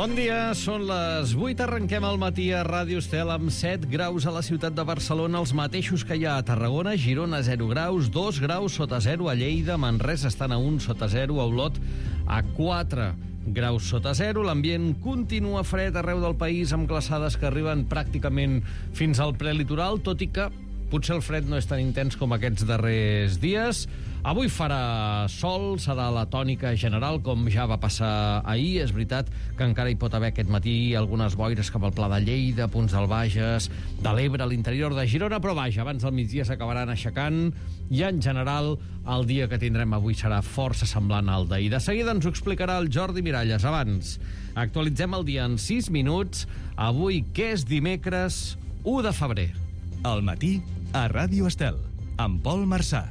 Bon dia, són les 8, arrenquem al matí a Ràdio Estel amb 7 graus a la ciutat de Barcelona, els mateixos que hi ha a Tarragona, Girona 0 graus, 2 graus sota 0 a Lleida, Manresa estan a 1 sota 0, a Olot a 4 graus sota 0. L'ambient continua fred arreu del país amb glaçades que arriben pràcticament fins al prelitoral, tot i que potser el fred no és tan intens com aquests darrers dies. Avui farà sol, serà la tònica general, com ja va passar ahir. És veritat que encara hi pot haver aquest matí algunes boires cap al Pla de Lleida, punts del Bages, de l'Ebre, a l'interior de Girona, però vaja, abans del migdia s'acabaran aixecant i en general el dia que tindrem avui serà força semblant al d'ahir. De seguida ens ho explicarà el Jordi Miralles. Abans, actualitzem el dia en 6 minuts. Avui, que és dimecres 1 de febrer. Al matí, a Ràdio Estel, amb Pol Marçà.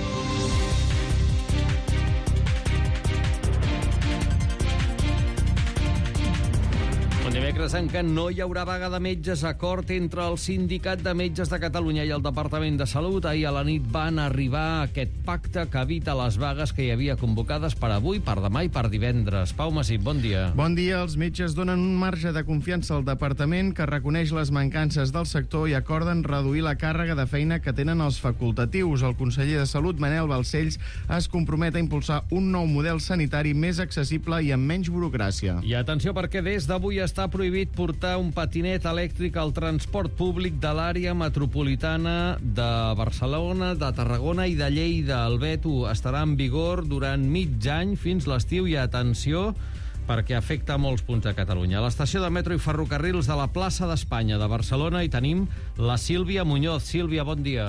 Dimecres en què no hi haurà vaga de metges, acord entre el Sindicat de Metges de Catalunya i el Departament de Salut. Ahir a la nit van arribar a aquest pacte que evita les vagues que hi havia convocades per avui, per demà i per divendres. Pau Masip, bon dia. Bon dia. Els metges donen un marge de confiança al departament que reconeix les mancances del sector i acorden reduir la càrrega de feina que tenen els facultatius. El conseller de Salut, Manel Balcells, es compromet a impulsar un nou model sanitari més accessible i amb menys burocràcia. I atenció, perquè des d'avui està prohibit portar un patinet elèctric al transport públic de l'àrea metropolitana de Barcelona, de Tarragona i de Lleida. El veto estarà en vigor durant mig any fins l'estiu i atenció perquè afecta molts punts de Catalunya. A l'estació de metro i ferrocarrils de la plaça d'Espanya de Barcelona hi tenim la Sílvia Muñoz. Sílvia, bon dia.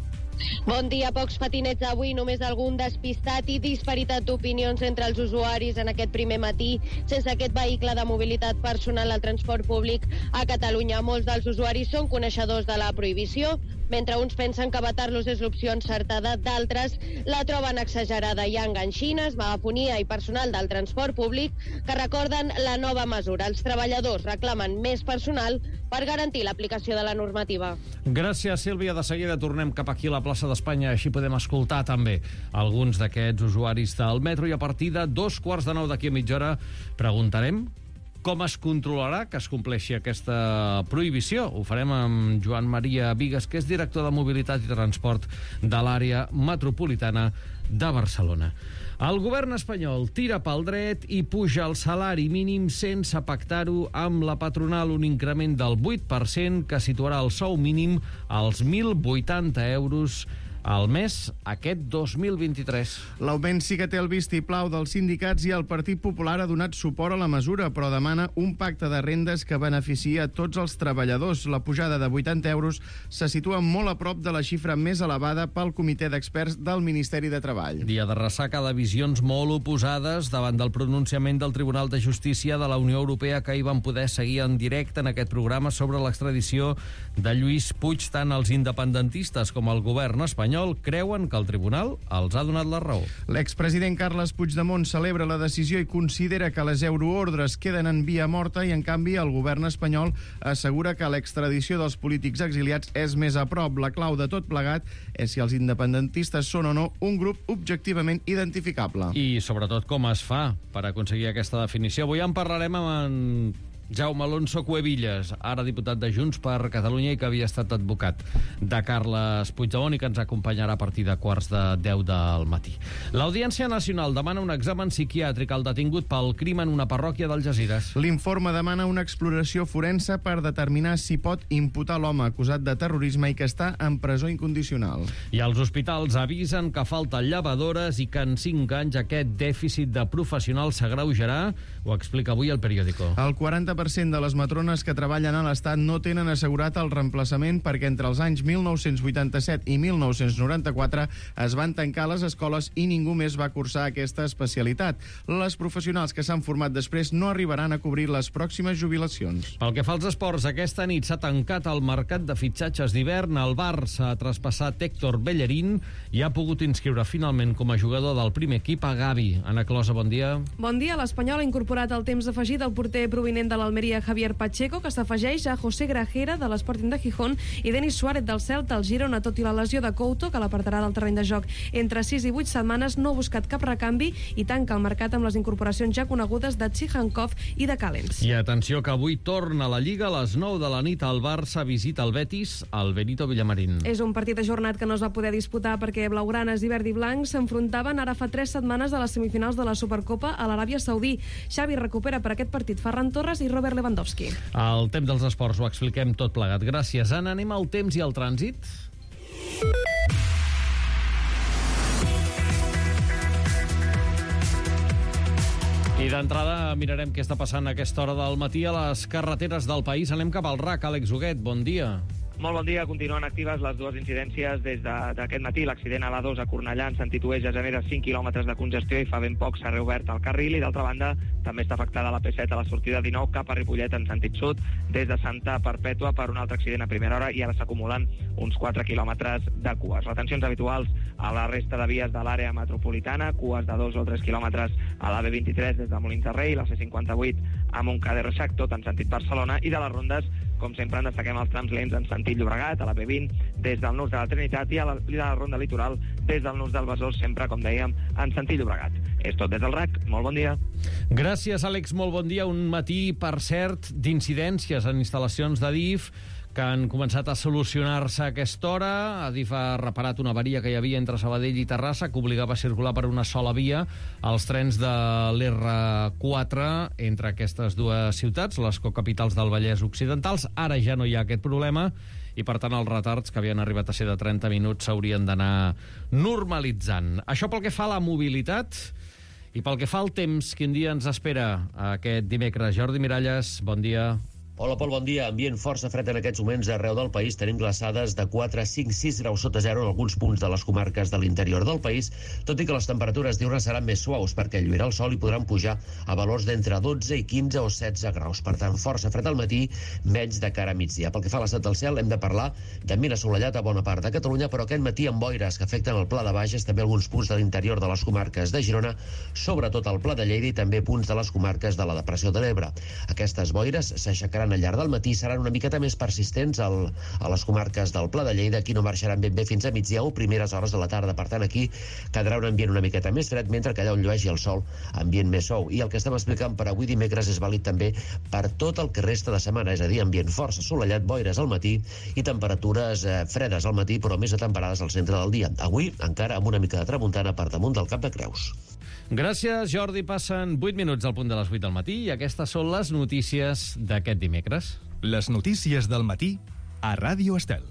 Bon dia. Pocs patinets avui, només algun despistat i disparitat d'opinions entre els usuaris en aquest primer matí sense aquest vehicle de mobilitat personal al transport públic a Catalunya. Molts dels usuaris són coneixedors de la prohibició, mentre uns pensen que vetar-los és l'opció encertada, d'altres la troben exagerada. Hi ha enganxines, megafonia i personal del transport públic que recorden la nova mesura. Els treballadors reclamen més personal per garantir l'aplicació de la normativa. Gràcies, Sílvia. De seguida tornem cap aquí a la plaça d'Espanya, així podem escoltar també alguns d'aquests usuaris del metro, i a partir de 8:45 d'aquí a mitja hora preguntarem com es controlarà que es compleixi aquesta prohibició. Ho farem amb Joan Maria Vigues, que és director de Mobilitat i Transport de l'àrea metropolitana de Barcelona. El govern espanyol tira pel dret i puja el salari mínim sense pactar-ho amb la patronal, un increment del 8% que situarà el sou mínim als 1.080 euros al mes aquest 2023. L'augment sí que té el vistiplau dels sindicats i el Partit Popular ha donat suport a la mesura, però demana un pacte de rendes que beneficia a tots els treballadors. La pujada de 80 euros se situa molt a prop de la xifra més elevada pel comitè d'experts del Ministeri de Treball. Dia de ressaca de visions molt oposades davant del pronunciament del Tribunal de Justícia de la Unió Europea, que ahir van poder seguir en directe en aquest programa sobre l'extradició de Lluís Puig. Tant els independentistes com el govern espanyol creuen que el tribunal els ha donat la raó. L'expresident Carles Puigdemont celebra la decisió i considera que les euroordres queden en via morta, i en canvi el govern espanyol assegura que l'extradició dels polítics exiliats és més a prop. La clau de tot plegat és si els independentistes són o no un grup objectivament identificable. I sobretot com es fa per aconseguir aquesta definició. Avui en parlarem amb en Jaume Alonso Cuevillas, ara diputat de Junts per Catalunya i que havia estat advocat de Carles Puigdemont i que ens acompanyarà a partir de 9:45 del matí. L'Audiència Nacional demana un examen psiquiàtric al detingut pel crim en una parròquia d'Algesires. L'informe demana una exploració forense per determinar si pot imputar l'home acusat de terrorisme i que està en presó incondicional. I els hospitals avisen que falten llevadores i que en 5 anys aquest dèficit de professionals s'agreujarà. Ho explica avui el Periódico. El 40% de les matrones que treballen a l'Estat no tenen assegurat el reemplaçament perquè entre els anys 1987 i 1994 es van tancar les escoles i ningú més va cursar aquesta especialitat. Les professionals que s'han format després no arribaran a cobrir les pròximes jubilacions. Pel que fa als esports, aquesta nit s'ha tancat el mercat de fitxatges d'hivern. El Barça ha traspassat Héctor Bellerín i ha pogut inscriure finalment com a jugador del primer equip a Gavi. Ana Closa, bon dia. Bon dia. L'Espanyol ha incorporat el temps afegit al porter provinent de l'Almeria Javier Pacheco, que s'afegeix a José Grajera de l'Sporting de Gijón i Denis Suárez del Celta al Girona, tot i la lesió de Couto, que l'apartarà del terreny de joc entre 6 i 8 setmanes. No ha buscat cap recanvi i tanca el mercat amb les incorporacions ja conegudes de Tsigankov i de Callens. I atenció que avui torna a la Lliga a les 9 de la nit. El Barça visita el Betis al Benito Villamarín. És un partit ajornat que no es va poder disputar perquè blaugranes i verd i blanc s'enfrontaven ara fa 3 setmanes a les semifinals de la Supercopa a l'Aràbia Saudí. Xavi recupera per aquest partit Ferran Torres i Robert Lewandowski. Al temps dels esports ho expliquem tot plegat. Gràcies, Anna. Anem al temps i al trànsit. I d'entrada mirarem què està passant a aquesta hora del matí a les carreteres del país. Anem cap al RAC. Àlex Huguet, bon dia. Molt bon dia. Continuen actives les dues incidències des d'aquest matí. L'accident a l'A2 a Cornellà en sentit oest ja genera 5 quilòmetres de congestió i fa ben poc s'ha reobert el carril. I d'altra banda també està afectada la P7 a la sortida 19 cap a Ripollet en sentit sud des de Santa Perpètua per un altre accident a primera hora i ara s'acumulen uns 4 quilòmetres de cues. Retencions habituals a la resta de vies de l'àrea metropolitana, cues de 2 o 3 quilòmetres a la B23 des de Molins de Rei, la C58 a Montcada i Reixac, tot en sentit Barcelona, i de les rondes, com sempre, en destaquem els trams lents en sentit Llobregat, a la B20, des del nus de la Trinitat i a la ronda litoral des del nus del Besòs, sempre, com dèiem, en sentit Llobregat. És tot des del RAC. Molt bon dia. Gràcies, Àlex. Molt bon dia. Un matí, per cert, d'incidències en instal·lacions d'Adif que han començat a solucionar-se a aquesta hora. Adif ha reparat una avaria que hi havia entre Sabadell i Terrassa que obligava a circular per una sola via els trens de l'R4 entre aquestes dues ciutats, les cocapitals del Vallès Occidentals. Ara ja no hi ha aquest problema i, per tant, els retards que havien arribat a ser de 30 minuts s'haurien d'anar normalitzant. Això pel que fa a la mobilitat i pel que fa al temps. Quin dia ens espera aquest dimecres? Jordi Miralles, bon dia. Hola, Pol, bon dia. Ambient força fred en aquests moments arreu del país. Tenim glaçades de 4, 5, 6 graus sota zero en alguns punts de les comarques de l'interior del país, tot i que les temperatures diurnes seran més suaus perquè lluirà el sol i podran pujar a valors d'entre 12 i 15 o 16 graus. Per tant, força fred al matí, menys de cara a migdia. Pel que fa a l'estat del cel, hem de parlar d'ambient assolellat a bona part de Catalunya, però aquest matí amb boires que afecten el Pla de Bages, també alguns punts de l'interior de les comarques de Girona, sobretot el Pla de Lleida i també punts de les comarques de la Depressió de l'Ebre. Aquestes boires s'aixecaran al llarg del matí, seran una miqueta més persistents a les comarques del Pla de Lleida. Aquí no marxaran ben bé fins a migdia o primeres hores de la tarda. Per tant, aquí quedarà un ambient una miqueta més fred, mentre que allà on llueixi el sol, ambient més suau. I el que estem explicant per avui dimecres és vàlid també per tot el que resta de setmana, és a dir, ambient força assolellat, boires al matí i temperatures fredes al matí, però més atemperades al centre del dia. Avui, encara amb una mica de tramuntana per damunt del Cap de Creus. Gràcies, Jordi. Passen 8 minuts al punt de les 8 del matí i aquestes són les notícies d'aquest dimecres. Les notícies del matí a Ràdio Estel.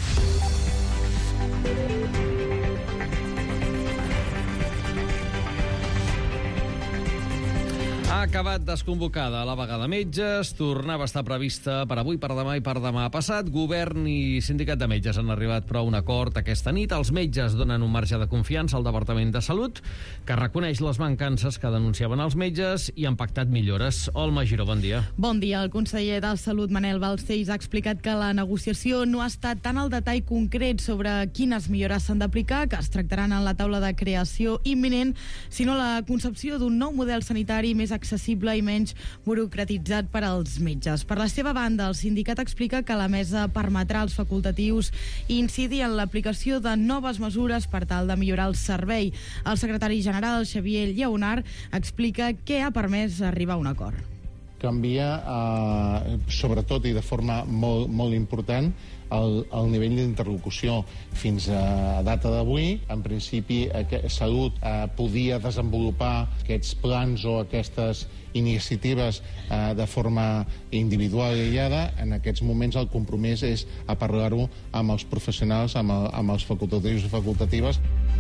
Ha acabat desconvocada la vaga de metges, tornava a estar prevista per avui, per demà i per demà passat. Govern i sindicat de metges han arribat però a un acord aquesta nit. Els metges donen un marge de confiança al Departament de Salut, que reconeix les mancances que denunciaven els metges i han pactat millores. Olma Giró, bon dia. Bon dia. El conseller de Salut, Manel Balcells, ha explicat que la negociació no ha estat tant al detall concret sobre quines millores s'han d'aplicar, que es tractaran en la taula de creació imminent, sinó la concepció d'un nou model sanitari més accessible i menys burocratitzat per als metges. Per la seva banda, el sindicat explica que la mesa permetrà als facultatius incidir en l'aplicació de noves mesures per tal de millorar el servei. El secretari general, Xavier Lleonard, explica què ha permès arribar a un acord. Canvia, sobretot i de forma molt important, el nivell d'interlocució. Fins a data d'avui, en principi, Salut podia desenvolupar aquests plans o aquestes iniciatives de forma individual i aïllada. En aquests moments el compromís és a parlar-ho amb els professionals, amb els facultatius i facultatives.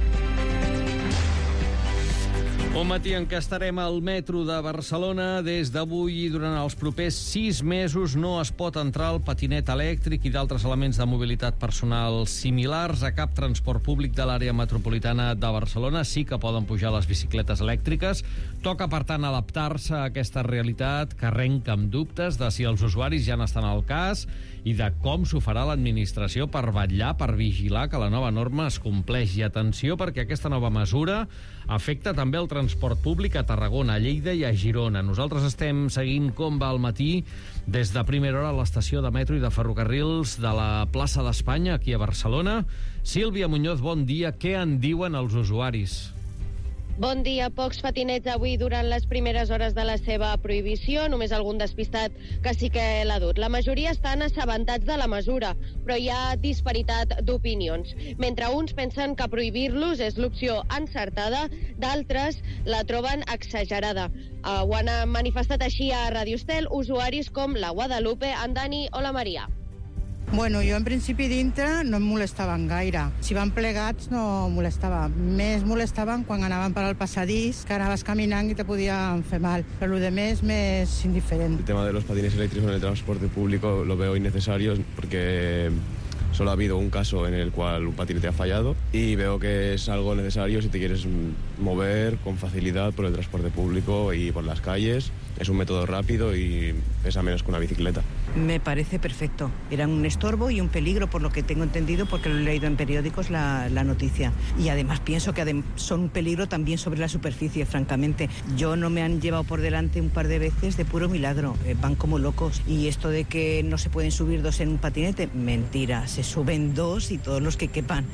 Un matí en què estarem al metro de Barcelona. Des d'avui i durant els propers 6 mesos no es pot entrar el patinet elèctric i d'altres elements de mobilitat personal similars a cap transport públic de l'àrea metropolitana de Barcelona. Sí que poden pujar les bicicletes elèctriques. Toca, per tant, adaptar-se a aquesta realitat que arrenca amb dubtes de si els usuaris ja n'estan al cas i de com s'ho farà l'administració per vetllar, per vigilar que la nova norma es compleix. I atenció, perquè aquesta nova mesura afecta també el transport transport públic a Tarragona, a Lleida i a Girona. Nosaltres estem seguint com va el matí des de primera hora a l'estació de metro i de ferrocarrils de la plaça d'Espanya, aquí a Barcelona. Sílvia Muñoz, bon dia. Què en diuen els usuaris? Bon dia. Pocs patinets avui durant les primeres hores de la seva prohibició. Només algun despistat que sí que l'ha dut. La majoria estan assabentats de la mesura, però hi ha disparitat d'opinions. Mentre uns pensen que prohibir-los és l'opció encertada, d'altres la troben exagerada. Ho han manifestat així a Radio Estel usuaris com la Guadalupe, en Dani o la Maria. Bueno, jo en principi dintre no em molestaven gaire. Si van plegats no molestava. Més molestaven quan anaven per al passadís, que anaves caminant i te podien fer mal. Però lo demás més indiferent. El tema de los patines eléctricos en el transporte público lo veo innecesario porque solo ha habido un caso en el cual un patinete ha fallado y veo que es algo necesario si te quieres mover con facilidad por el transporte público y por las calles. Es un método rápido y pesa menos que una bicicleta. Me parece perfecto. Era un estorbo y un peligro, por lo que tengo entendido, porque lo he leído en periódicos la noticia. Y además pienso que son un peligro también sobre la superficie, francamente. Yo no me han llevado por delante un par de veces de puro milagro. Van como locos. Y esto de que no se pueden subir dos en un patinete, mentira. Se suben dos y todos los que quepan.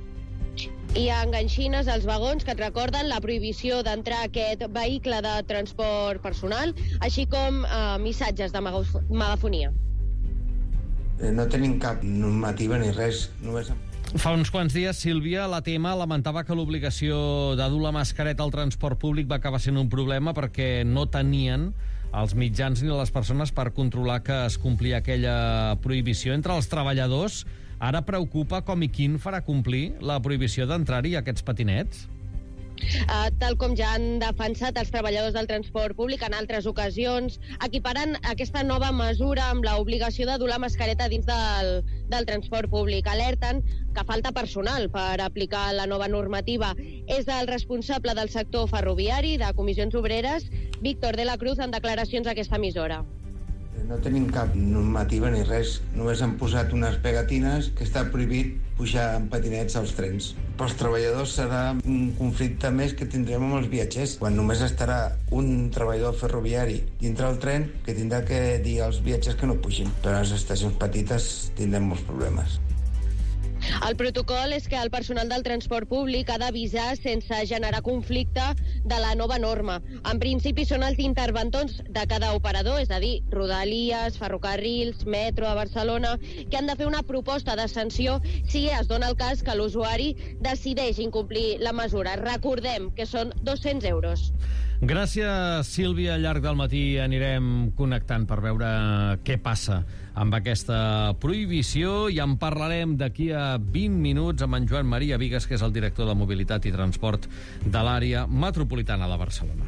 Hi ha enganxines als vagons que et recorden la prohibició d'entrar a aquest vehicle de transport personal, així com missatges de megafonia. No tenim cap normativa ni res, només... Fa uns quants dies, Sílvia, l'ATM lamentava que l'obligació de dur la mascareta al transport públic va acabar sent un problema perquè no tenien els mitjans ni les persones per controlar que es complia aquella prohibició. Entre els treballadors, ara preocupa com i quin farà complir la prohibició d'entrar-hi aquests patinets? Tal com ja han defensat els treballadors del transport públic en altres ocasions, equiparen aquesta nova mesura amb l'obligació de dur la mascareta dins del transport públic. Alerten que falta personal per aplicar la nova normativa. És el responsable del sector ferroviari de Comissions Obreres, Víctor de la Cruz, en declaracions a aquesta emissora. No tenim cap normativa ni res. Només han posat unes pegatines que està prohibit pujar en patinets als trens. Pels treballadors serà un conflicte més que tindrem amb els viatgers, quan només estarà un treballador ferroviari dintre el tren que tindrà que dir als viatgers que no pugin. Però a les estacions petites tindrem molts problemes. El protocol és que el personal del transport públic ha d'avisar sense generar conflicte de la nova norma. En principi són els interventors de cada operador, és a dir, Rodalies, Ferrocarrils, Metro a Barcelona, que han de fer una proposta de sanció si es dona el cas que l'usuari decideix incomplir la mesura. Recordem que són 200 euros. Gràcies, Sílvia. Al llarg del matí anirem connectant per veure què passa amb aquesta prohibició i en parlarem d'aquí a 20 minuts amb en Joan Maria Vigues, que és el director de Mobilitat i Transport de l'àrea metropolitana de Barcelona.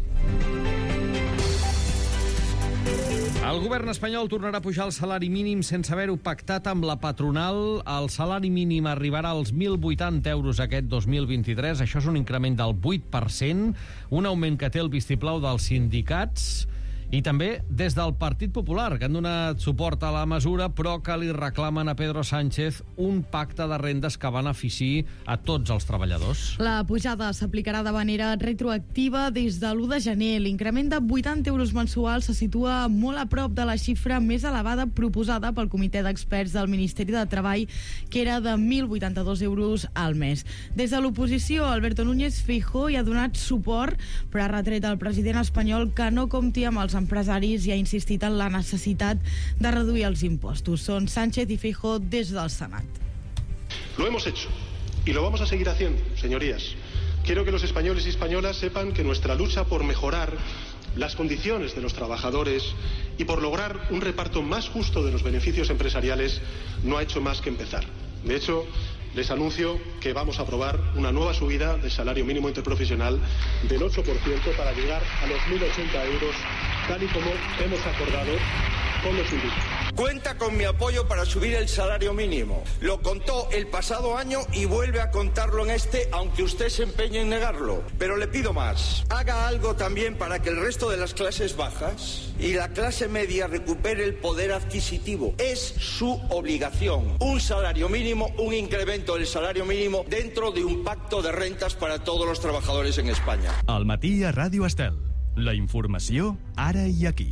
El govern espanyol tornarà a pujar el salari mínim sense haver-ho pactat amb la patronal. El salari mínim arribarà als 1.080 euros aquest 2023. Això és un increment del 8%, un augment que té el vistiplau dels sindicats i també des del Partit Popular, que han donat suport a la mesura, però que li reclamen a Pedro Sánchez un pacte de rendes que beneficiï a tots els treballadors. La pujada s'aplicarà de manera retroactiva des de l'1 de gener. L'increment de 80 euros mensuals se situa molt a prop de la xifra més elevada proposada pel comitè d'experts del Ministeri de Treball, que era de 1.082 euros al mes. Des de l'oposició, Alberto Núñez Feijóo hi ha donat suport, però ha retret al president espanyol que no compti amb els empresaris i ha insistit en la necessitat de reduir els impostos. Són Sánchez y Feijóo des del Senat. Lo hemos hecho y lo vamos a seguir haciendo, señorías. Quiero que los españoles y españolas sepan que nuestra lucha por mejorar las condiciones de los trabajadores y por lograr un reparto más justo de los beneficios empresariales no ha hecho más que empezar. De hecho, les anuncio que vamos a aprobar una nueva subida del salario mínimo interprofesional del 8% para llegar a los 1.080 euros tal y como hemos acordado con los sindicatos. Cuenta con mi apoyo para subir el salario mínimo. Lo contó el pasado año y vuelve a contarlo en este, aunque usted se empeñe en negarlo. Pero le pido más. Haga algo también para que el resto de las clases bajas y la clase media recupere el poder adquisitivo. Es su obligación. Un salario mínimo, un incremento del salario mínimo dentro de un pacto de rentas para todos los trabajadores en España. Al matí a Ràdio Estel. La informació ara i aquí.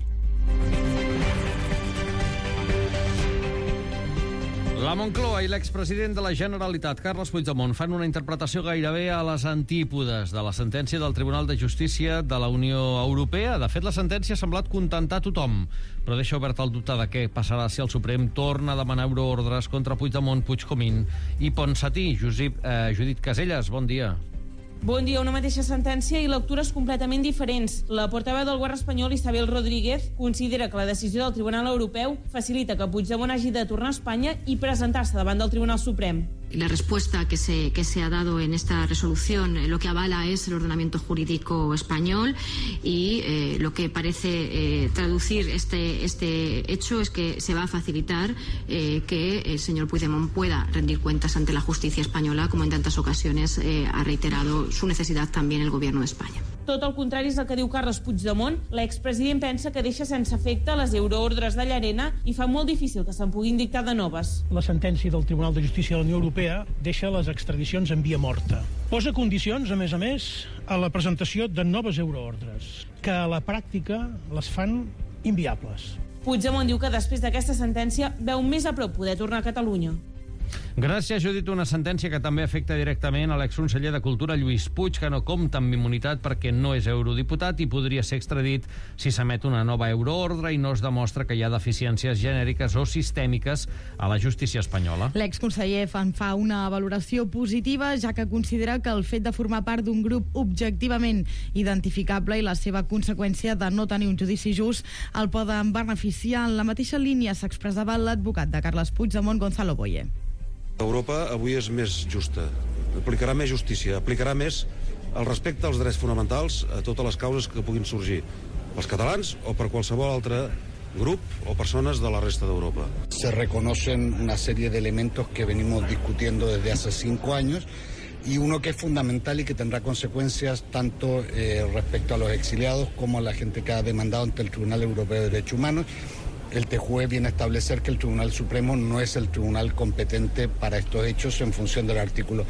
La Moncloa i l'expresident de la Generalitat, Carles Puigdemont, fan una interpretació gairebé a les antípodes de la sentència del Tribunal de Justícia de la Unió Europea. De fet, la sentència ha semblat contentar tothom, però deixa obert el dubte de què passarà si el Suprem torna a demanar euroordres contra Puigdemont, Puigcomín i Ponsatí. Judit Caselles, bon dia. Bon dia. Una mateixa sentència i lectures completament diferents. La portaveu del govern espanyol, Isabel Rodríguez, considera que la decisió del Tribunal Europeu facilita que Puigdemont hagi de tornar a Espanya i presentar-se davant del Tribunal Suprem. La respuesta que se ha dado en esta resolución lo que avala es el ordenamiento jurídico español y lo que parece traducir este hecho es que se va a facilitar que el señor Puigdemont pueda rendir cuentas ante la justicia española, como en tantas ocasiones ha reiterado su necesidad también el gobierno de España. Tot el contrari és el que diu Carles Puigdemont. L'expresident pensa que deixa sense efecte les euroordres de Llarena i fa molt difícil que se'n puguin dictar de noves. La sentència del Tribunal de Justícia de la Unió Europea deixa les extradicions en via morta. Posa condicions, a més, a la presentació de noves euroordres, que a la pràctica les fan inviables. Puigdemont diu que després d'aquesta sentència veu més a prop poder tornar a Catalunya. Gràcies, Judit. Una sentència que també afecta directament a l'exconseller de Cultura, Lluís Puig, que no compta amb immunitat perquè no és eurodiputat i podria ser extradit si s'emet una nova euroordre i no es demostra que hi ha deficiències genèriques o sistèmiques a la justícia espanyola. L'exconseller en fa una valoració positiva, ja que considera que el fet de formar part d'un grup objectivament identificable i la seva conseqüència de no tenir un judici just el poden beneficiar. En la mateixa línia s'expressava l'advocat de Carles Puigdemont, Gonzalo Boye. Europa avui és més justa, aplicarà més justícia, aplicarà més el respecte als drets fonamentals a totes les causes que puguin sorgir, pels catalans o per qualsevol altre grup o persones de la resta d'Europa. Se reconocen una serie de elementos que venimos discutiendo desde hace 5 años y uno que es fundamental y que tendrá consecuencias tanto respecto a los exiliados como a la gente que ha demandado ante el Tribunal Europeo de Derechos Humanos. El TJUE viene a establecer que el Tribunal Supremo no es el tribunal competente para estos hechos en función del artículo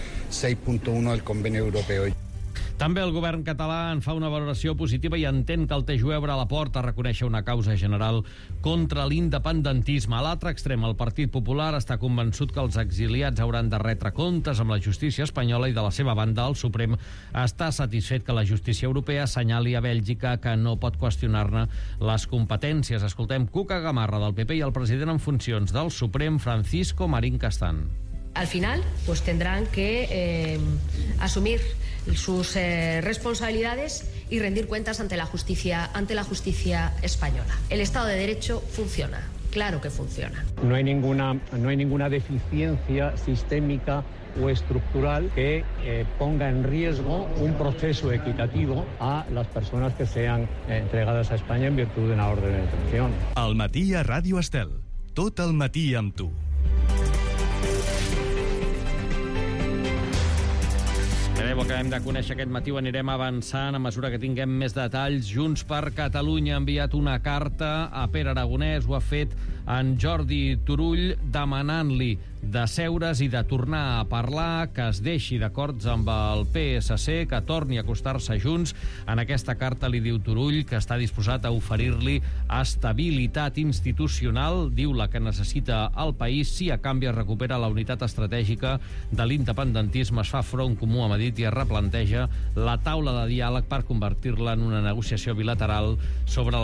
6.1 del Convenio Europeo. També el govern català en fa una valoració positiva i entén que el TJUE obre la porta a reconèixer una causa general contra l'independentisme. A l'altre extrem, el Partit Popular està convençut que els exiliats hauran de retre comptes amb la justícia espanyola i, de la seva banda, el Suprem està satisfet que la justícia europea assenyali a Bèlgica que no pot qüestionar-ne les competències. Escoltem Cuca Gamarra, del PP, i el president en funcions del Suprem, Francisco Marín Castán. Al final, pues tendrán que asumir sus responsabilidades y rendir cuentas ante la justicia española. El Estado de Derecho funciona, claro que funciona. No hay ninguna deficiencia sistémica o estructural que ponga en riesgo un proceso equitativo a las personas que sean entregadas a España en virtud de una orden de detención. Al matí a Ràdio Estel. Tot el matí amb tu. Ho acabem de conèixer aquest matí, ho anirem avançant a mesura que tinguem més detalls. Junts per Catalunya ha enviat una carta a Pere Aragonès, ho ha fet en Jordi Turull, demanant-li d'asseure's i de tornar a parlar, que es deixi d'acords amb el PSC, que torni a acostar-se Junts. En aquesta carta li diu Turull que està disposat a oferir-li estabilitat institucional, diu la que necessita el país, si a canvi es recupera la unitat estratègica de l'independentisme, es fa front comú a Madrid i es replanteja la taula de diàleg per convertir-la en una negociació bilateral sobre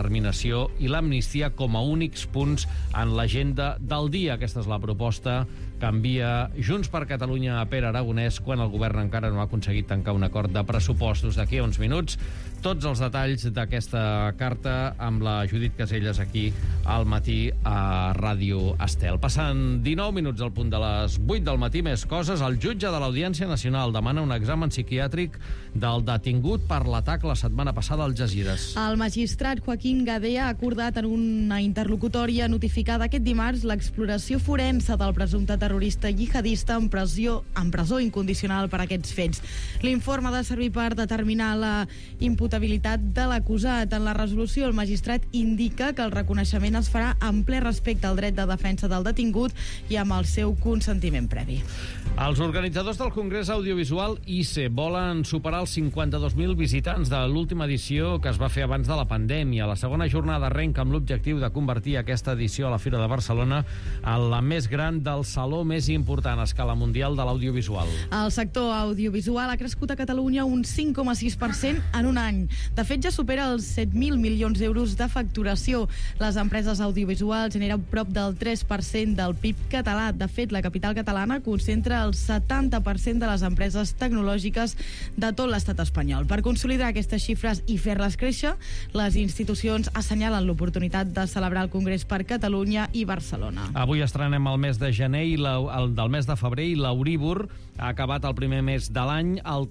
l'autodeterminació i l'amnistia com a únics punts en l'agenda del dia. Aquesta és la proposta canvia Junts per Catalunya a Pere Aragonès quan el govern encara no ha aconseguit tancar un acord de pressupostos. D'aquí a uns minuts, tots els detalls d'aquesta carta amb la Judit Caselles aquí al matí a Ràdio Estel. Passen 19 minuts al punt de les 8 del matí. Més coses. El jutge de l'Audiència Nacional demana un examen psiquiàtric del detingut per l'atac la setmana passada al Algesires. El magistrat Joaquín Gadea ha acordat en una interlocutòria notificada aquest dimarts l'exploració forense del presumpte terrorista jihadista en presó incondicional per aquests fets. L'informe ha de servir per determinar la imputabilitat de l'acusat. En la resolució, el magistrat indica que el reconeixement es farà amb ple respecte al dret de defensa del detingut i amb el seu consentiment previ. Els organitzadors del Congrés Audiovisual ICE volen superar els 52.000 visitants de l'última edició que es va fer abans de la pandèmia. La segona jornada arrenca amb l'objectiu de convertir aquesta edició a la Fira de Barcelona en la més gran del saló més important a escala mundial de l'audiovisual. El sector audiovisual ha crescut a Catalunya un 5,6% en un any. De fet, ja supera els 7.000 milions d'euros de facturació. Les empreses audiovisuals generen prop del 3% del PIB català. De fet, la capital catalana concentra el 70% de les empreses tecnològiques de tot l'estat espanyol. Per consolidar aquestes xifres i fer-les créixer, les institucions assenyalen l'oportunitat de celebrar el Congrés per Catalunya i Barcelona. Avui estrenem el mes de gener i del mes de febrer i l'Euríbor ha acabat el primer mes de l'any al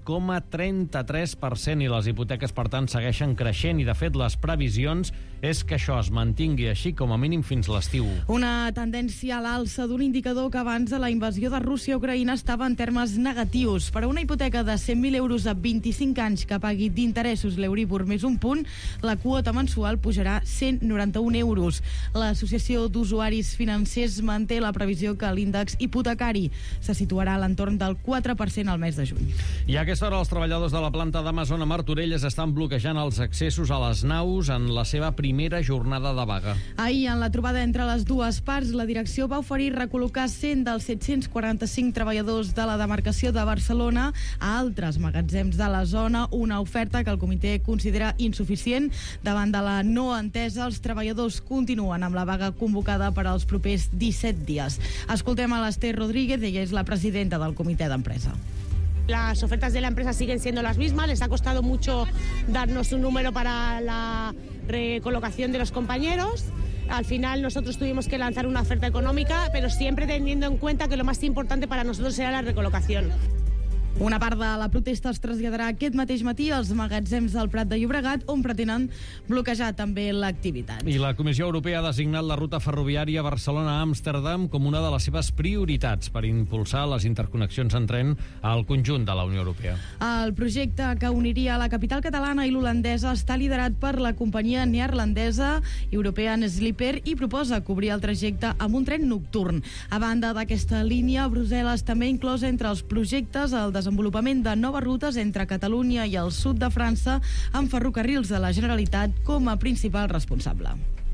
3,33% i les hipoteques, per tant, segueixen creixent i, de fet, les previsions és que això es mantingui així com a mínim fins l'estiu. Una tendència a l'alça d'un indicador que abans de la invasió de Rússia a Ucraïna estava en termes negatius. Per a una hipoteca de 100.000 euros a 25 anys que pagui d'interessos l'Euríbor més un punt, la quota mensual pujarà 191 euros. L'Associació d'Usuaris Financers manté la previsió que l'índex hipotecari se situarà a l'entorn del 4% al mes de juny. I a aquesta hora els treballadors de la planta d'Amazon a Martorelles estan bloquejant els accessos a les naus en la seva primera jornada de vaga. Ahir, en la trobada entre les dues parts, la direcció va oferir recol·locar 100 dels 745 treballadors de la demarcació de Barcelona a altres magatzems de la zona, una oferta que el comitè considera insuficient. Davant de la no entesa, els treballadors continuen amb la vaga convocada per als propers 17 dies. Escoltem a l'Ester Rodríguez, ella és la presidenta del comitè d'empresa. Las ofertas de la empresa siguen siendo las mismas, les ha costado mucho darnos un número para la recolocación de los compañeros. Al final nosotros tuvimos que lanzar una oferta económica, pero siempre teniendo en cuenta que lo más importante para nosotros era la recolocación. Una part de la protesta es traslladarà aquest mateix matí als magatzems del Prat de Llobregat, on pretenen bloquejar també l'activitat. I la Comissió Europea ha designat la ruta ferroviària Barcelona-Amsterdam com una de les seves prioritats per impulsar les interconnexions en tren al conjunt de la Unió Europea. El projecte que uniria la capital catalana i l'holandesa està liderat per la companyia neerlandesa European Sleeper i proposa cobrir el trajecte amb un tren nocturn. A banda d'aquesta línia, Brussel·les també ha inclòs entre els projectes el desenvolupament de noves rutes entre Catalunya i el sud de França amb ferrocarrils de la Generalitat com a principal responsable.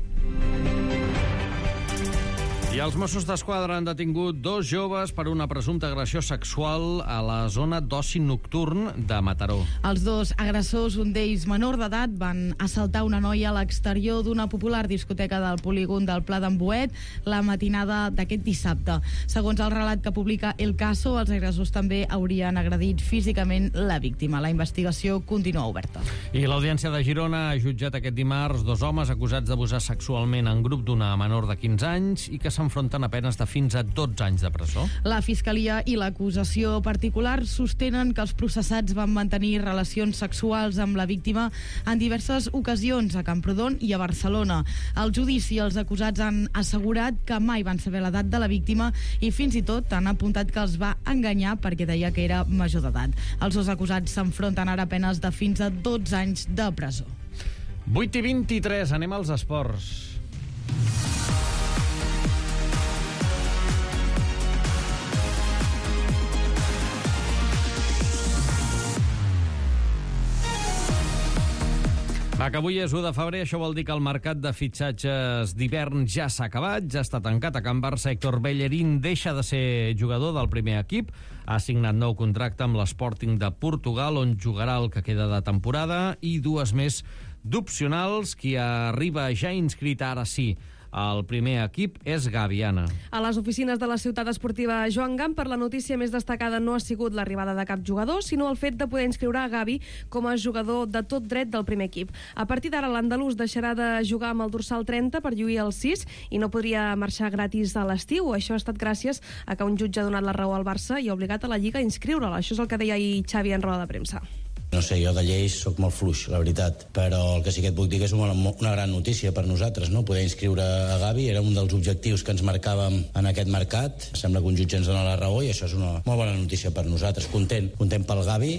I els Mossos d'Esquadra han detingut 2 joves per una presumpta agressió sexual a la zona d'oci nocturn de Mataró. Els 2 agressors, un d'ells menor d'edat, van assaltar una noia a l'exterior d'una popular discoteca del polígon del Pla d'en Boet la matinada d'aquest dissabte. Segons el relat que publica El Caso, els agressors també haurien agredit físicament la víctima. La investigació continua oberta. I l'Audiència de Girona ha jutjat aquest dimarts 2 homes acusats d'abusar sexualment en grup d'una menor de 15 anys i que s'enfronten a penes de fins a 12 anys de presó. La Fiscalia i l'acusació particular sostenen que els processats van mantenir relacions sexuals amb la víctima en diverses ocasions a Camprodon i a Barcelona. Al judici, els acusats han assegurat que mai van saber l'edat de la víctima i fins i tot han apuntat que els va enganyar perquè deia que era major d'edat. Els 2 acusats s'enfronten ara a penes de fins a 12 anys de presó. 8:23, anem als esports. Va, que avui és 1 de febrer, això vol dir que el mercat de fitxatges d'hivern ja s'ha acabat, ja està tancat a Can Barça. Héctor Bellerín deixa de ser jugador del primer equip, ha signat nou contracte amb l'Sporting de Portugal, on jugarà el que queda de temporada, i 2 més d'opcionals. Qui arriba ja inscrit ara sí El primer equip és Gavi, Anna. A les oficines de la ciutat esportiva Joan Gamper, la notícia més destacada no ha sigut l'arribada de cap jugador, sinó el fet de poder inscriure a Gavi com a jugador de tot dret del primer equip. A partir d'ara, l'andalús deixarà de jugar amb el dorsal 30 per lluir el 6 i no podria marxar gratis a l'estiu. Això ha estat gràcies a que un jutge ha donat la raó al Barça i ha obligat a la Lliga a inscriure'l. Això és el que deia ahir Xavi en roda de premsa. No sé, jo de lleis sóc molt fluix, la veritat, però el que sí que et puc dir que és una gran notícia per nosaltres, no? Poder inscriure a Gavi era un dels objectius que ens marcàvem en aquest mercat. Sembla que un jutge ens dona la raó i això és una molt bona notícia per nosaltres. Content pel Gavi.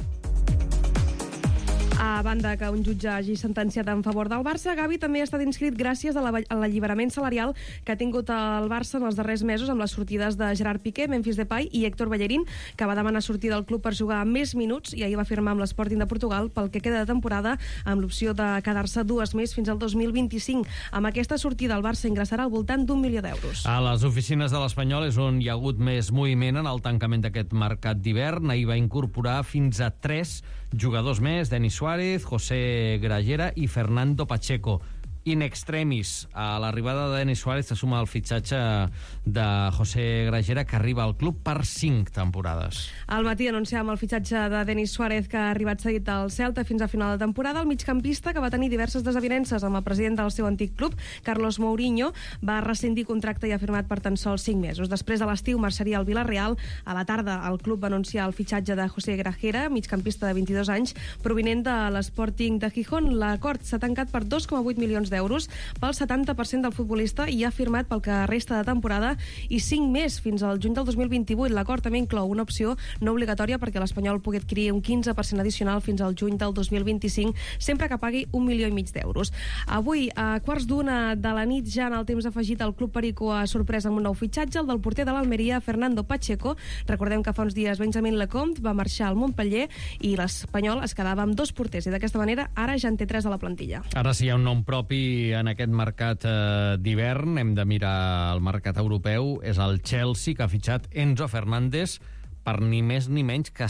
A banda que un jutge hagi sentenciat en favor del Barça, Gavi també ha estat inscrit gràcies a l'alliberament salarial que ha tingut el Barça en els darrers mesos amb les sortides de Gerard Piqué, Memphis Depay i Héctor Bellerín, que va demanar sortir del club per jugar més minuts i ahir va firmar amb l'Sporting de Portugal pel que queda de temporada amb l'opció de quedar-se 2 més fins al 2025. Amb aquesta sortida el Barça ingressarà al voltant d'1 milió d'euros. A les oficines de l'Espanyol és on hi ha hagut més moviment en el tancament d'aquest mercat d'hivern. Ahir va incorporar fins a 3 jugadors més, Denis Suárez, José Gragera i Fernando Pacheco. In extremis, a l'arribada de Denis Suárez se suma el fitxatge de José Gragera, que arriba al club per 5 temporades. Al matí anunciàvem el fitxatge de Denis Suárez, que ha arribat cedit al Celta fins a final de temporada. El migcampista, que va tenir diverses desavinences amb el president del seu antic club, Carlos Mourinho, va rescindir contracte i ha firmat per tan sols 5 mesos. Després de l'estiu marxaria al Villarreal. A la tarda el club va anunciar el fitxatge de José Gragera, migcampista de 22 anys, provinent de l'Sporting de Gijón. L'acord s'ha tancat per 2,8 milions d'euros pel 70% del futbolista i ha firmat pel que resta de temporada i 5 més fins al juny del 2028. L'acord també inclou una opció no obligatòria perquè l'Espanyol pugui adquirir un 15% addicional fins al juny del 2025, sempre que pagui 1,5 milions d'euros. Avui, a 1:15 de la nit, ja en el temps afegit, el Club Perico ha sorprès amb un nou fitxatge, el del porter de l'Almeria, Fernando Pacheco. Recordem que fa uns dies Benjamin Lecomte va marxar al Montpellier i l'Espanyol es quedava amb 2 porters i d'aquesta manera ara ja en té 3 a la plantilla. Ara sí hi ha un nom propi en aquest mercat d'hivern. Hem de mirar el mercat europeu. És el Chelsea, que ha fitxat Enzo Fernández per ni més ni menys que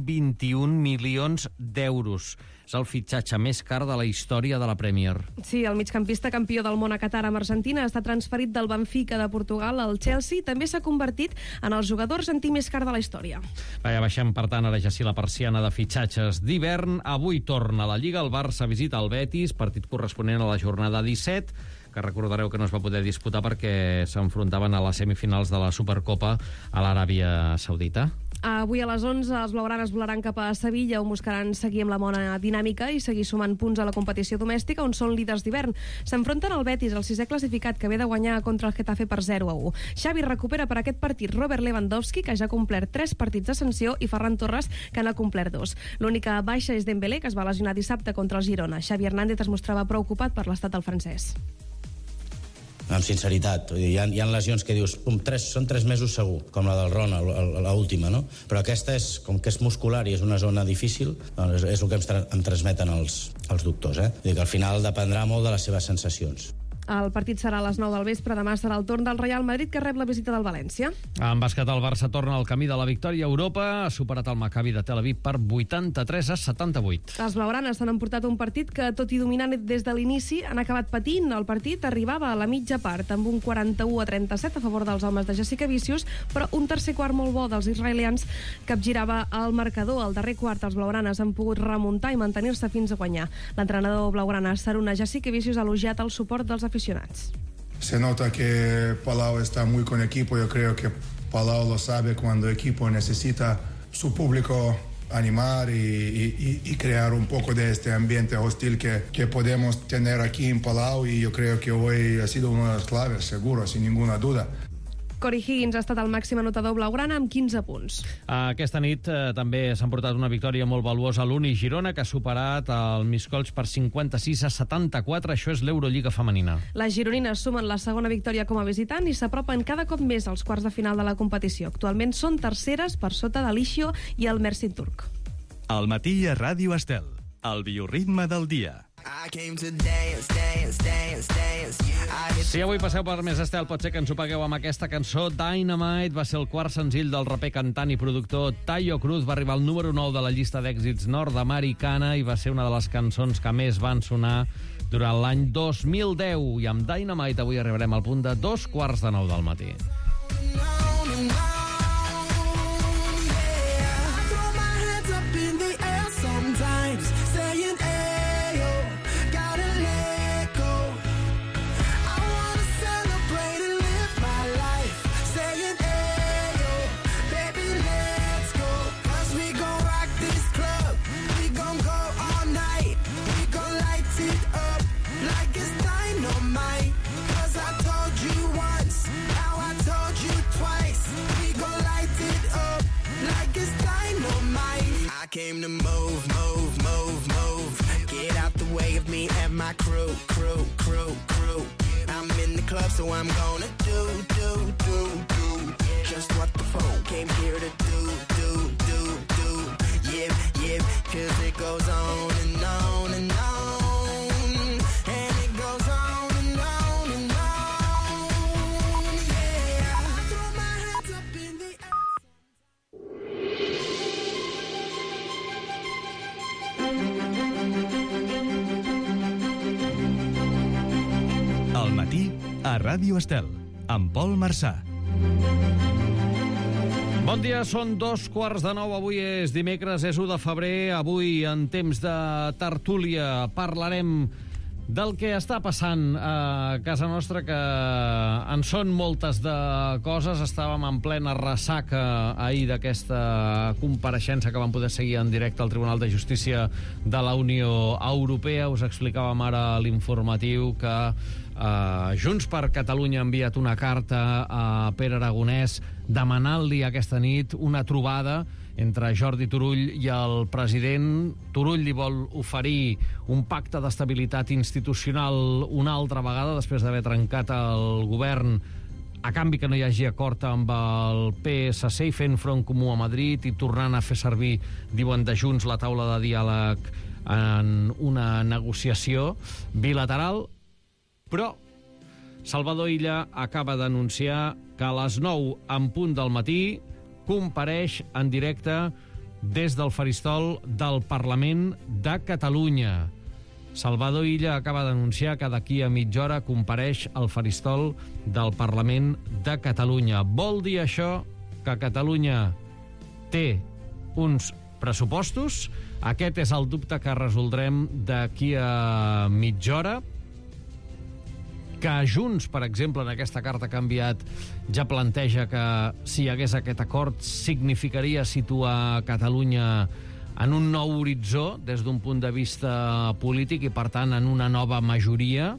121 milions d'euros. És el fitxatge més car de la història de la Premier. Sí, el migcampista campió del món a Qatar amb Argentina està transferit del Benfica de Portugal al Chelsea. També s'ha convertit en el jugador argentí més car de la història. Ja baixem, per tant, ara ja sí la persiana de fitxatges d'hivern. Avui torna a la Lliga. El Barça visita el Betis, partit corresponent a la jornada 17, que recordareu que no es va poder disputar perquè s'enfrontaven a les semifinals de la Supercopa a l'Aràbia Saudita. Avui a les 11 els blaugranes volaran cap a Sevilla, on buscaran seguir amb la bona dinàmica i seguir sumant punts a la competició domèstica, on són líders d'hivern. S'enfronten al Betis, el 6è classificat, que ve de guanyar contra el Getafe per 0-1. Xavi recupera per aquest partit Robert Lewandowski, que ja ha complert 3 partits de sanció, i Ferran Torres, que n'ha complert 2. L'única baixa és Dembélé, que es va lesionar dissabte contra el Girona. Xavi Hernández es mostrava preocupat per l'estat del francès. Amb sinceritat, hi ha lesions que dius són 3 mesos segur, com la del Ron, l'última, no? Però aquesta és, com que és muscular i és una zona difícil, doncs és el que em transmeten els doctors, eh? Vull dir que al final dependrà molt de les seves sensacions. El partit serà a les 9 del vespre. Demà serà el torn del Real Madrid, que rep la visita del València. En bàsquet, el Barça torna al camí de la victòria a Europa. Ha superat el Maccabi de Tel Aviv per 83-78. Els blaugranes s'han emportat un partit que, tot i dominant des de l'inici, han acabat patint. El partit arribava a la mitja part amb un 41-37 a favor dels homes de Jessica Vicius, però un tercer quart molt bo dels israelians capgirava el marcador. Al darrer quart, els blaugranes han pogut remuntar i mantenir-se fins a guanyar. L'entrenador blaugrana Saruna Jessica Vicius ha elogiat el suport dels aficionats. Se nota que Palau está muy con equipo. Yo creo que Palau lo sabe cuando el equipo necesita su público animar y crear un poco de este ambiente hostil que podemos tener aquí en Palau, y yo creo que hoy ha sido una de las claves, seguro, sin ninguna duda. Corey Higgins ha estat el màxim anotador blaugrana amb 15 punts. Aquesta nit també s'ha emportat una victòria molt valuosa a l'Uni Girona, que ha superat el Miskolc per 56-74. Això és l'Eurolliga femenina. Les gironines sumen la segona victòria com a visitant i s'apropen cada cop més als quarts de final de la competició. Actualment són terceres per sota de l'Ixio i el Mersin Turc. Al matí a Ràdio Estel, el bioritme del dia. Si avui passeu per Més Estel, pot ser que ens ho pagueu amb aquesta cançó. Dynamite va ser el quart senzill del raper, cantant i productor Taio Cruz. Va arribar al número 9 de la llista d'èxits nord-americana i va ser una de les cançons que més van sonar durant l'any 2010. I amb Dynamite avui arribarem al punt de 8:45 del matí. Came to move, move, move, move. Get out the way of me and my crew. I'm in the club, so I'm gonna do. Just what the phone came here to do. Yeah, 'cause it goes on and on and on. And it goes on and on and on. Yeah, I throw my hands up in the air. Al matí, a Ràdio Estel, amb Pol Marçà. Bon dia, són 8:15. Avui és dimecres, és 1 de febrer. Avui, en temps de tertúlia, parlarem del que està passant a casa nostra, que en són moltes de coses. Estàvem en plena ressaca ahir d'aquesta compareixença que vam poder seguir en directe al Tribunal de Justícia de la Unió Europea. Us explicàvem ara a l'informatiu que Junts per Catalunya ha enviat una carta a Pere Aragonès demanant-li aquesta nit una trobada entre Jordi Turull i el president. Turull li vol oferir un pacte d'estabilitat institucional una altra vegada després d'haver trencat el govern, a canvi que no hi hagi acord amb el PSC i fent front comú a Madrid i tornant a fer servir, diuen de Junts, la taula de diàleg en una negociació bilateral. Però Salvador Illa acaba d'anunciar que a les 9 en punt del matí compareix en directe des del faristol del Parlament de Catalunya. Salvador Illa acaba d'anunciar que d'aquí a mitja hora compareix al faristol del Parlament de Catalunya. Vol dir això que Catalunya té uns pressupostos? Aquest és el dubte que resoldrem d'aquí a mitja hora. Que Junts, per exemple, en aquesta carta que ha enviat, ja planteja que si hi hagués aquest acord significaria situar Catalunya en un nou horitzó des d'un punt de vista polític i, per tant, en una nova majoria.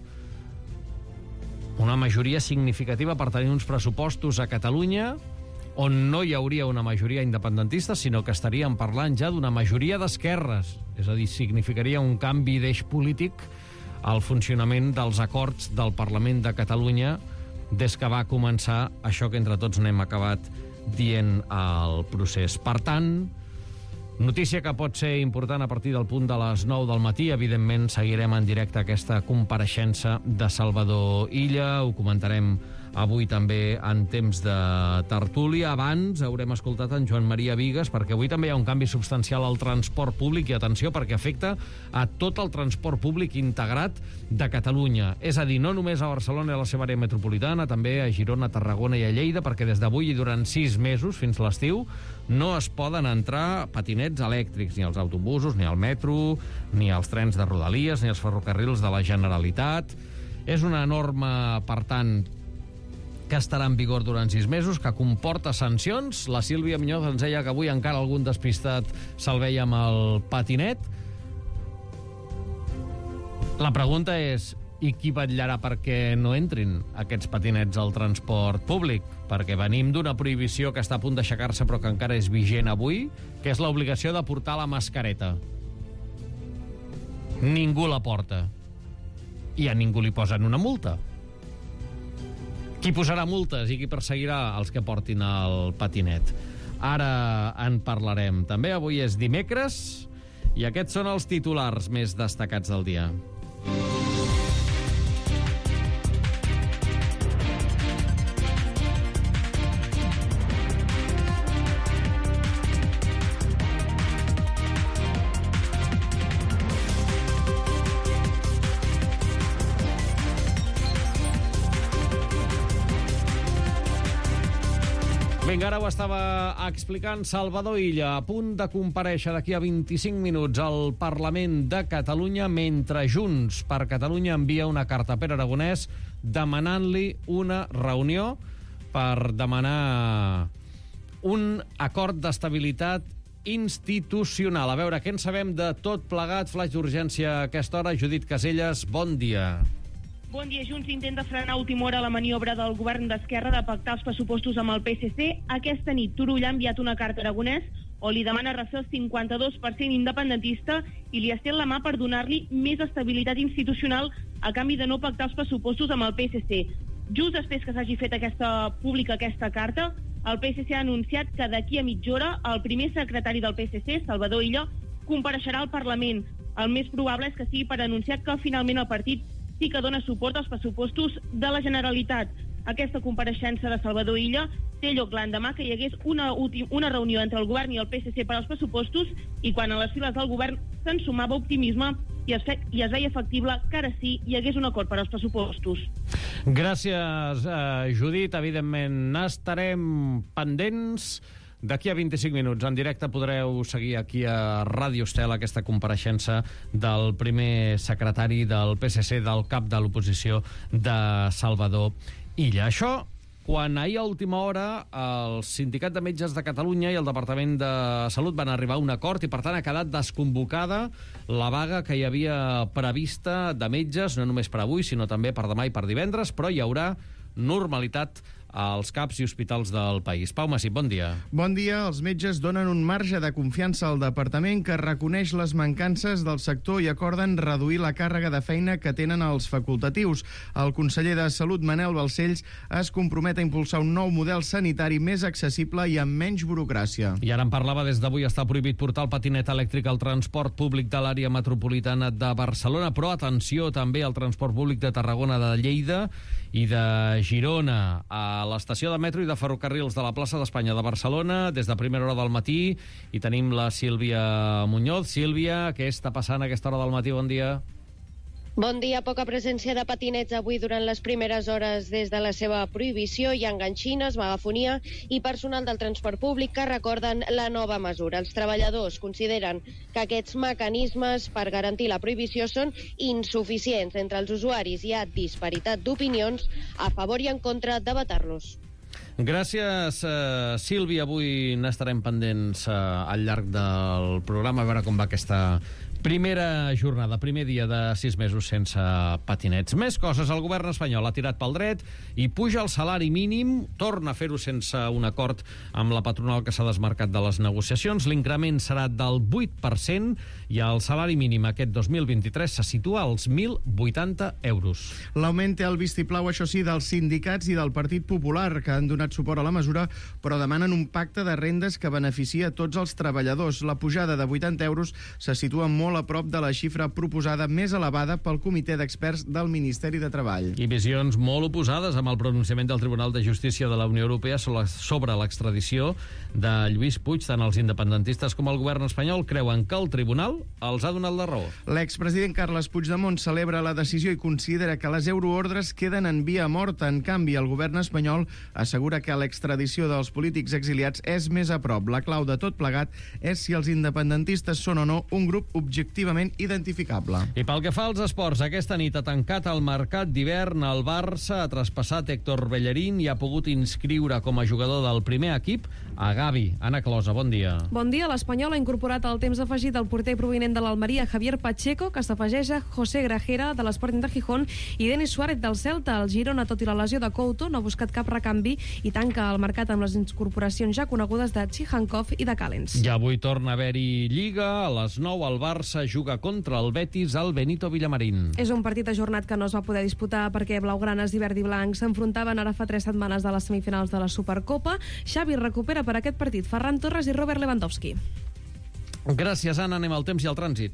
Una majoria significativa per tenir uns pressupostos a Catalunya on no hi hauria una majoria independentista, sinó que estaríem parlant ja d'una majoria d'esquerres. És a dir, significaria un canvi d'eix polític al funcionament dels acords del Parlament de Catalunya des que va començar això que entre tots n'hem acabat dient al procés. Per tant, notícia que pot ser important a partir del punt de les 9 del matí. Evidentment, seguirem en directe aquesta compareixença de Salvador Illa. Ho comentarem avui també en temps de tertúlia. Abans haurem escoltat en Joan Maria Bigues, perquè avui també hi ha un canvi substancial al transport públic, i atenció, perquè afecta a tot el transport públic integrat de Catalunya. És a dir, no només a Barcelona i a la seva àrea metropolitana, també a Girona, Tarragona i a Lleida, perquè des d'avui i durant 6 mesos, fins l'estiu, no es poden entrar patinets elèctrics, ni als autobusos, ni al metro, ni als trens de Rodalies, ni als ferrocarrils de la Generalitat. És una norma, per tant, que estarà en vigor durant 6 mesos, que comporta sancions. La Sílvia Muñoz ens deia que avui encara algun despistat se'l veia amb el patinet. La pregunta és, i qui vetllarà perquè no entrin aquests patinets al transport públic? Perquè venim d'una prohibició que està a punt d'aixecar-se però que encara és vigent avui, que és l'obligació de portar la mascareta. Ningú la porta. I a ningú li posen una multa. Qui posarà multes i qui perseguirà els que portin el patinet? Ara en parlarem. També avui és dimecres i aquests són els titulars més destacats del dia. Vinga, ara ho estava explicant Salvador Illa, a punt de comparèixer d'aquí a 25 minuts al Parlament de Catalunya, mentre Junts per Catalunya envia una carta a Pere Aragonès demanant-li una reunió per demanar un acord d'estabilitat institucional. A veure, què en sabem de tot plegat? Flaix d'urgència a aquesta hora. Judit Caselles, bon dia. Bon dia. Junts intenta frenar a última hora la maniobra del govern d'Esquerra de pactar els pressupostos amb el PSC. Aquesta nit Turull ha enviat una carta a Aragonès on li demana refer el 52% independentista i li estén la mà per donar-li més estabilitat institucional a canvi de no pactar els pressupostos amb el PSC. Just després que s'hagi fet pública aquesta carta, el PSC ha anunciat que d'aquí a mitja hora el primer secretari del PSC, Salvador Illa, compareixerà al Parlament. El més probable és que sigui per anunciar que finalment el partit sí que dona suport als pressupostos de la Generalitat. Aquesta compareixença de Salvador Illa té lloc l'endemà que hi hagués una reunió entre el govern i el PSC per als pressupostos i quan a les files del govern se'n sumava optimisme i es veia factible que ara sí hi hagués un acord per als pressupostos. Gràcies, Judit. Evidentment, n'estarem pendents. D'aquí a 25 minuts, en directe, podreu seguir aquí a Ràdio Estel aquesta compareixença del primer secretari del PSC, del cap de l'oposició, de Salvador Illa. Això, quan ahir a última hora el Sindicat de Metges de Catalunya i el Departament de Salut van arribar a un acord i, per tant, ha quedat desconvocada la vaga que hi havia prevista de metges, no només per avui, sinó també per demà i per divendres, però hi haurà normalitat als CAPs i hospitals del país. Pau Massip, bon dia. Bon dia. Els metges donen un marge de confiança al departament que reconeix les mancances del sector i acorden reduir la càrrega de feina que tenen els facultatius. El conseller de Salut, Manel Balcells, es compromet a impulsar un nou model sanitari més accessible i amb menys burocràcia. I ara en parlava, des d'avui està prohibit portar el patinet elèctric al transport públic de l'àrea metropolitana de Barcelona, però atenció també al transport públic de Tarragona, de Lleida i de Girona. A l'estació de metro i de ferrocarrils de la plaça d'Espanya de Barcelona, des de primera hora del matí, i tenim la Sílvia Muñoz. Sílvia, què està passant a aquesta hora del matí? Bon dia. Bon dia. Poca presència de patinets avui durant les primeres hores des de la seva prohibició. Hi ha enganxines, megafonia i personal del transport públic que recorden la nova mesura. Els treballadors consideren que aquests mecanismes per garantir la prohibició són insuficients. Entre els usuaris hi ha disparitat d'opinions a favor i en contra de vetar-los. Gràcies, Sílvia. Avui n'estarem pendents al llarg del programa, a veure com va aquesta primera jornada, primer dia de 6 mesos sense patinets. Més coses. El govern espanyol ha tirat pel dret i puja el salari mínim, torna a fer-ho sense un acord amb la patronal que s'ha desmarcat de les negociacions. L'increment serà del 8% i el salari mínim aquest 2023 se situa als 1.080 euros. L'augment té el vistiplau, això sí, dels sindicats i del Partit Popular, que han donat suport a la mesura, però demanen un pacte de rendes que beneficia tots els treballadors. La pujada de 80 euros se situa molt a prop de la xifra proposada més elevada pel Comitè d'Experts del Ministeri de Treball. I visions molt oposades amb el pronunciament del Tribunal de Justícia de la Unió Europea sobre l'extradició de Lluís Puig. Tant els independentistes com el govern espanyol creuen que el tribunal els ha donat la raó. L'expresident Carles Puigdemont celebra la decisió i considera que les euroordres queden en via morta. En canvi, el govern espanyol assegura que l'extradició dels polítics exiliats és més a prop. La clau de tot plegat és si els independentistes són o no un grup objectivament identificable. I pel que fa als esports, aquesta nit ha tancat el mercat d'hivern. El Barça ha traspassat Héctor Bellerín i ha pogut inscriure com a jugador del primer equip a Gavi. Anna Closa, bon dia. Bon dia. L'Espanyol ha incorporat al temps afegit el porter provinent de l'Almeria, Javier Pacheco, que s'afegeix a José Grajera, de l'Sporting de Gijón, i Denis Suárez, del Celta. El Girona, tot i la lesió de Couto, no ha buscat cap recanvi i tanca el mercat amb les incorporacions ja conegudes de Chihankov i de Callens. I avui torna a haver-hi Lliga. A les 9 el Barça juga contra el Betis al Benito Villamarín. És un partit ajornat que no es va poder disputar perquè blaugranes i verd i blanc s'enfrontaven ara fa 3 setmanes de les semifinals de la Supercopa. Xavi recupera per aquest partit Ferran Torres i Robert Lewandowski. Gràcies, Anna. Anem al temps i al trànsit.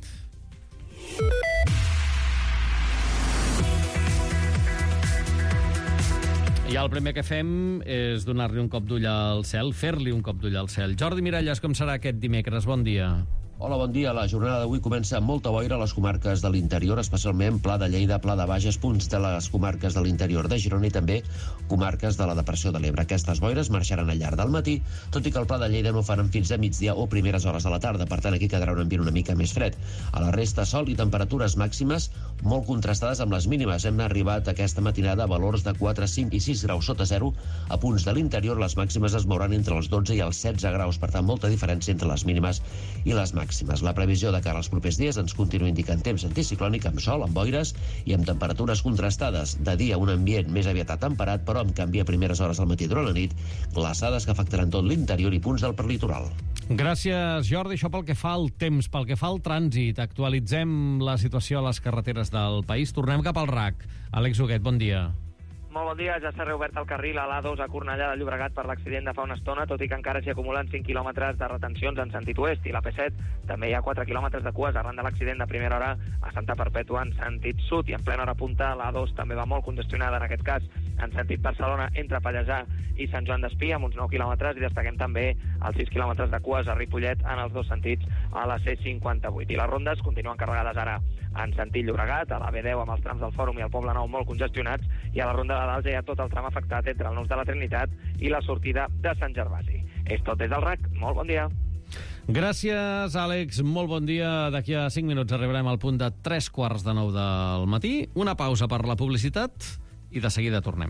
I el primer que fem és donar-li un cop d'ull al cel, fer-li un cop d'ull al cel. Jordi Miralles, com serà aquest dimecres? Bon dia. Hola, bon dia. La jornada d'avui comença amb molta boira a les comarques de l'interior, especialment Pla de Lleida, Pla de Bages, punts de les comarques de l'interior de Girona i també comarques de la depressió de l'Ebre. Aquestes boires marxaran al llarg del matí, tot i que al Pla de Lleida no faran fins a migdia o primeres hores de la tarda. Per tant, aquí quedarà un ambient una mica més fred. A la resta, sol i temperatures màximes molt contrastades amb les mínimes. Hem arribat aquesta matinada a valors de 4, 5 i 6 graus sota zero. A punts de l'interior, les màximes es mouran entre els 12 i els 16 graus. Per tant, molta diferència entre les mínimes i les màximes. La previsió de cara als propers dies ens continua indicant temps anticiclònic amb sol, amb boires i amb temperatures contrastades. De dia un ambient més aviat temperat, però amb canvi a primeres hores del matí durant la nit, glaçades que afectaran tot l'interior i punts del prelitoral. Gràcies, Jordi. Això pel que fa al temps, pel que fa al trànsit. Actualitzem la situació a les carreteres del país. Tornem cap al RAC. Àlex Huguet, bon dia. Molt bon dia, ja s'ha reobert el carril a l'A2 a Cornellà de Llobregat per l'accident de fa una estona, tot i que encara s'hi acumulen 5 quilòmetres de retencions en sentit oest, i la P7 també hi ha 4 quilòmetres de cues arran de l'accident de primera hora a Santa Perpètua en sentit sud, i en plena hora punta l'A2 també va molt congestionada, en aquest cas en sentit Barcelona entre Pallejà i Sant Joan d'Espí amb uns 9 quilòmetres, i destaquem també els 6 quilòmetres de cues a Ripollet en els dos sentits a la C58. I les rondes continuen carregades ara en sentit Llobregat, a la B10 amb els trams del Fòrum i el Poble Nou molt congestionats, i a la ronda de dalt ja hi ha tot el tram afectat entre el Nus de la Trinitat i la sortida de Sant Gervasi. És tot des del RAC. Molt bon dia. Gràcies, Àlex. Molt bon dia. D'aquí a 5 minuts arribarem al punt de 3:15 del matí. Una pausa per la publicitat i de seguida tornem.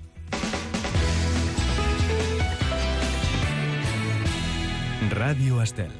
Ràdio Estel.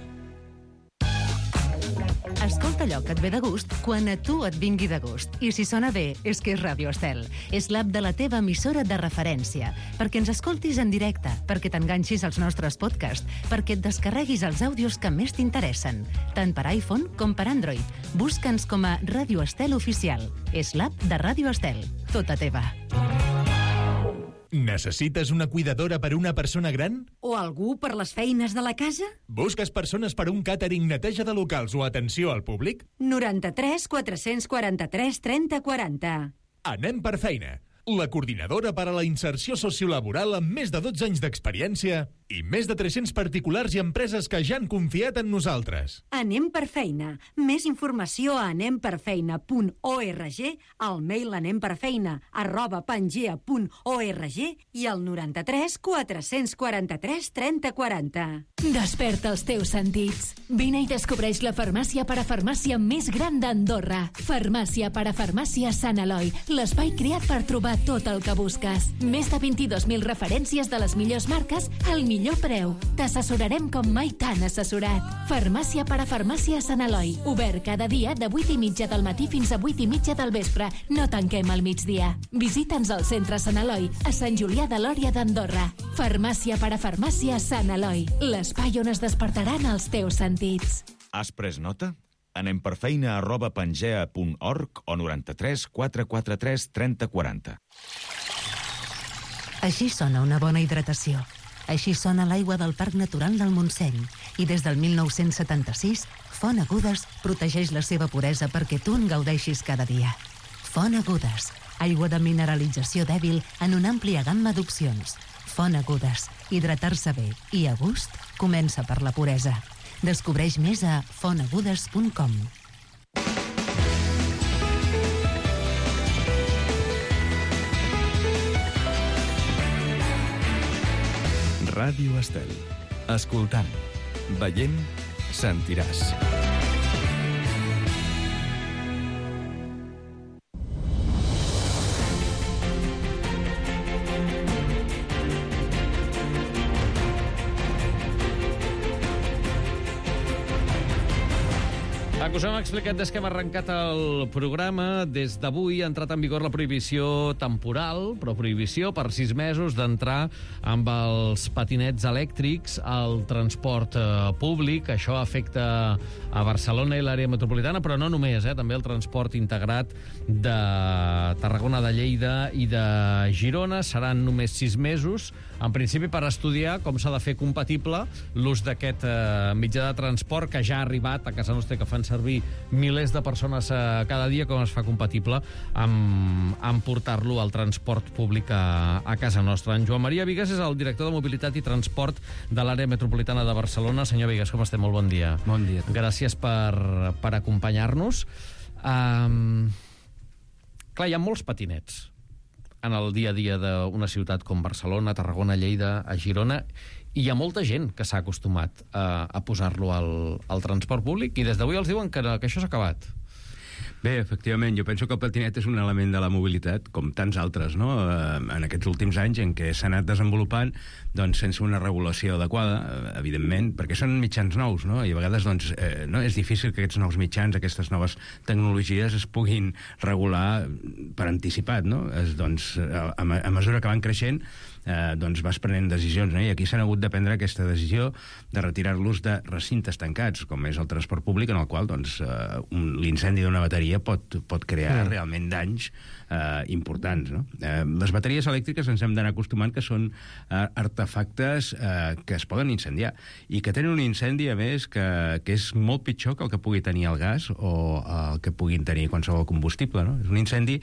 Escolta allò que et ve de gust quan a tu et vingui de gust. I si sona bé, és que és Ràdio Estel. És l'app de la teva emissora de referència. Perquè ens escoltis en directe, perquè t'enganxis als nostres podcasts, perquè et descarreguis els àudios que més t'interessen. Tant per iPhone com per Android. Busca'ns com a Ràdio Estel Oficial. És l'app de Ràdio Estel. Tota teva. Necessites una cuidadora per una persona gran? O algú per les feines de la casa? Busques persones per un càtering, neteja de locals o atenció al públic? 93 443 30 40. Anem per feina. La coordinadora per a la inserció sociolaboral amb més de 12 anys d'experiència i més de 300 particulars i empreses que ja han confiat en nosaltres. Anem per feina. Més informació a anemperfeina.org, al mail anemperfeina@pangea.org i al 93 443 30 40. Desperta els teus sentits. Vine i descobreix la farmàcia parafarmàcia més gran d'Andorra. Farmàcia parafarmàcia Sant Eloi, l'espai creat per trobar tot el que busques. Més de 22.000 referències de les millors marques al millor preu. T'assessorarem com mai t'han assessorat. Farmàcia parafarmàcia Sant Eloi. Obert cada dia de 8:30 del matí fins a 8:30 del vespre. No tanquem al migdia. Visita'ns al centre Sant Eloi, a Sant Julià de Lòria d'Andorra. Farmàcia parafarmàcia Sant Eloi. L'espai on es despertaran els teus sentits. Has pres nota? Anem per feina@pangea.org o 93 443 30 40. Així sona una bona hidratació. Així sona l'aigua del Parc Natural del Montseny. I des del 1976, Font Agudes protegeix la seva puresa perquè tu en gaudeixis cada dia. Font Agudes, aigua de mineralització dèbil en una àmplia gamma d'opcions. Font Agudes, hidratar-se bé i a gust comença per la puresa. Descobreix més a fontagudes.com. Ràdio Estel. Escoltant, veient, sentiràs. Us hem explicat des que hem arrencat el programa. Des d'avui ha entrat en vigor la prohibició temporal, però prohibició per 6 mesos d'entrar amb els patinets elèctrics al transport públic. Això afecta a Barcelona i l'àrea metropolitana, però no només, també el transport integrat de Tarragona, de Lleida i de Girona. Seran només 6 mesos, en principi per estudiar com s'ha de fer compatible l'ús d'aquest mitjà de transport que ja ha arribat a casa nostra, que fan servir servir milers de persones cada dia, com es fa compatible amb portar-lo al transport públic a casa nostra. En Joan Maria Vigues és el director de Mobilitat i Transport de l'àrea metropolitana de Barcelona. Senyor Vigues, com estem? Molt bon dia. Bon dia. Gràcies per acompanyar-nos. Clar, hi ha molts patinets en el dia a dia d'una ciutat com Barcelona, Tarragona, Lleida, a Girona, i hi ha molta gent que s'ha acostumat a posar-lo al transport públic i des d'avui els diuen que això s'ha acabat. Bé, efectivament, jo penso que el patinet és un element de la mobilitat, com tants altres, no? En aquests últims anys en què s'ha anat desenvolupant doncs, sense una regulació adequada, evidentment, perquè són mitjans nous, no? I a vegades doncs, no és difícil que aquests nous mitjans, aquestes noves tecnologies es puguin regular per anticipat, no? Doncs, a mesura que van creixent, doncs vas prenent decisions, no? I aquí s'han hagut de prendre aquesta decisió de retirar-los de recintes tancats, com és el transport públic, en el qual doncs, l'incendi d'una bateria pot crear realment danys importants, no? Les bateries elèctriques ens hem d'anar acostumant que són artefactes que es poden incendiar i que tenen un incendi, a més, que és molt pitjor que el que pugui tenir el gas o el que puguin tenir qualsevol combustible, no? És un incendi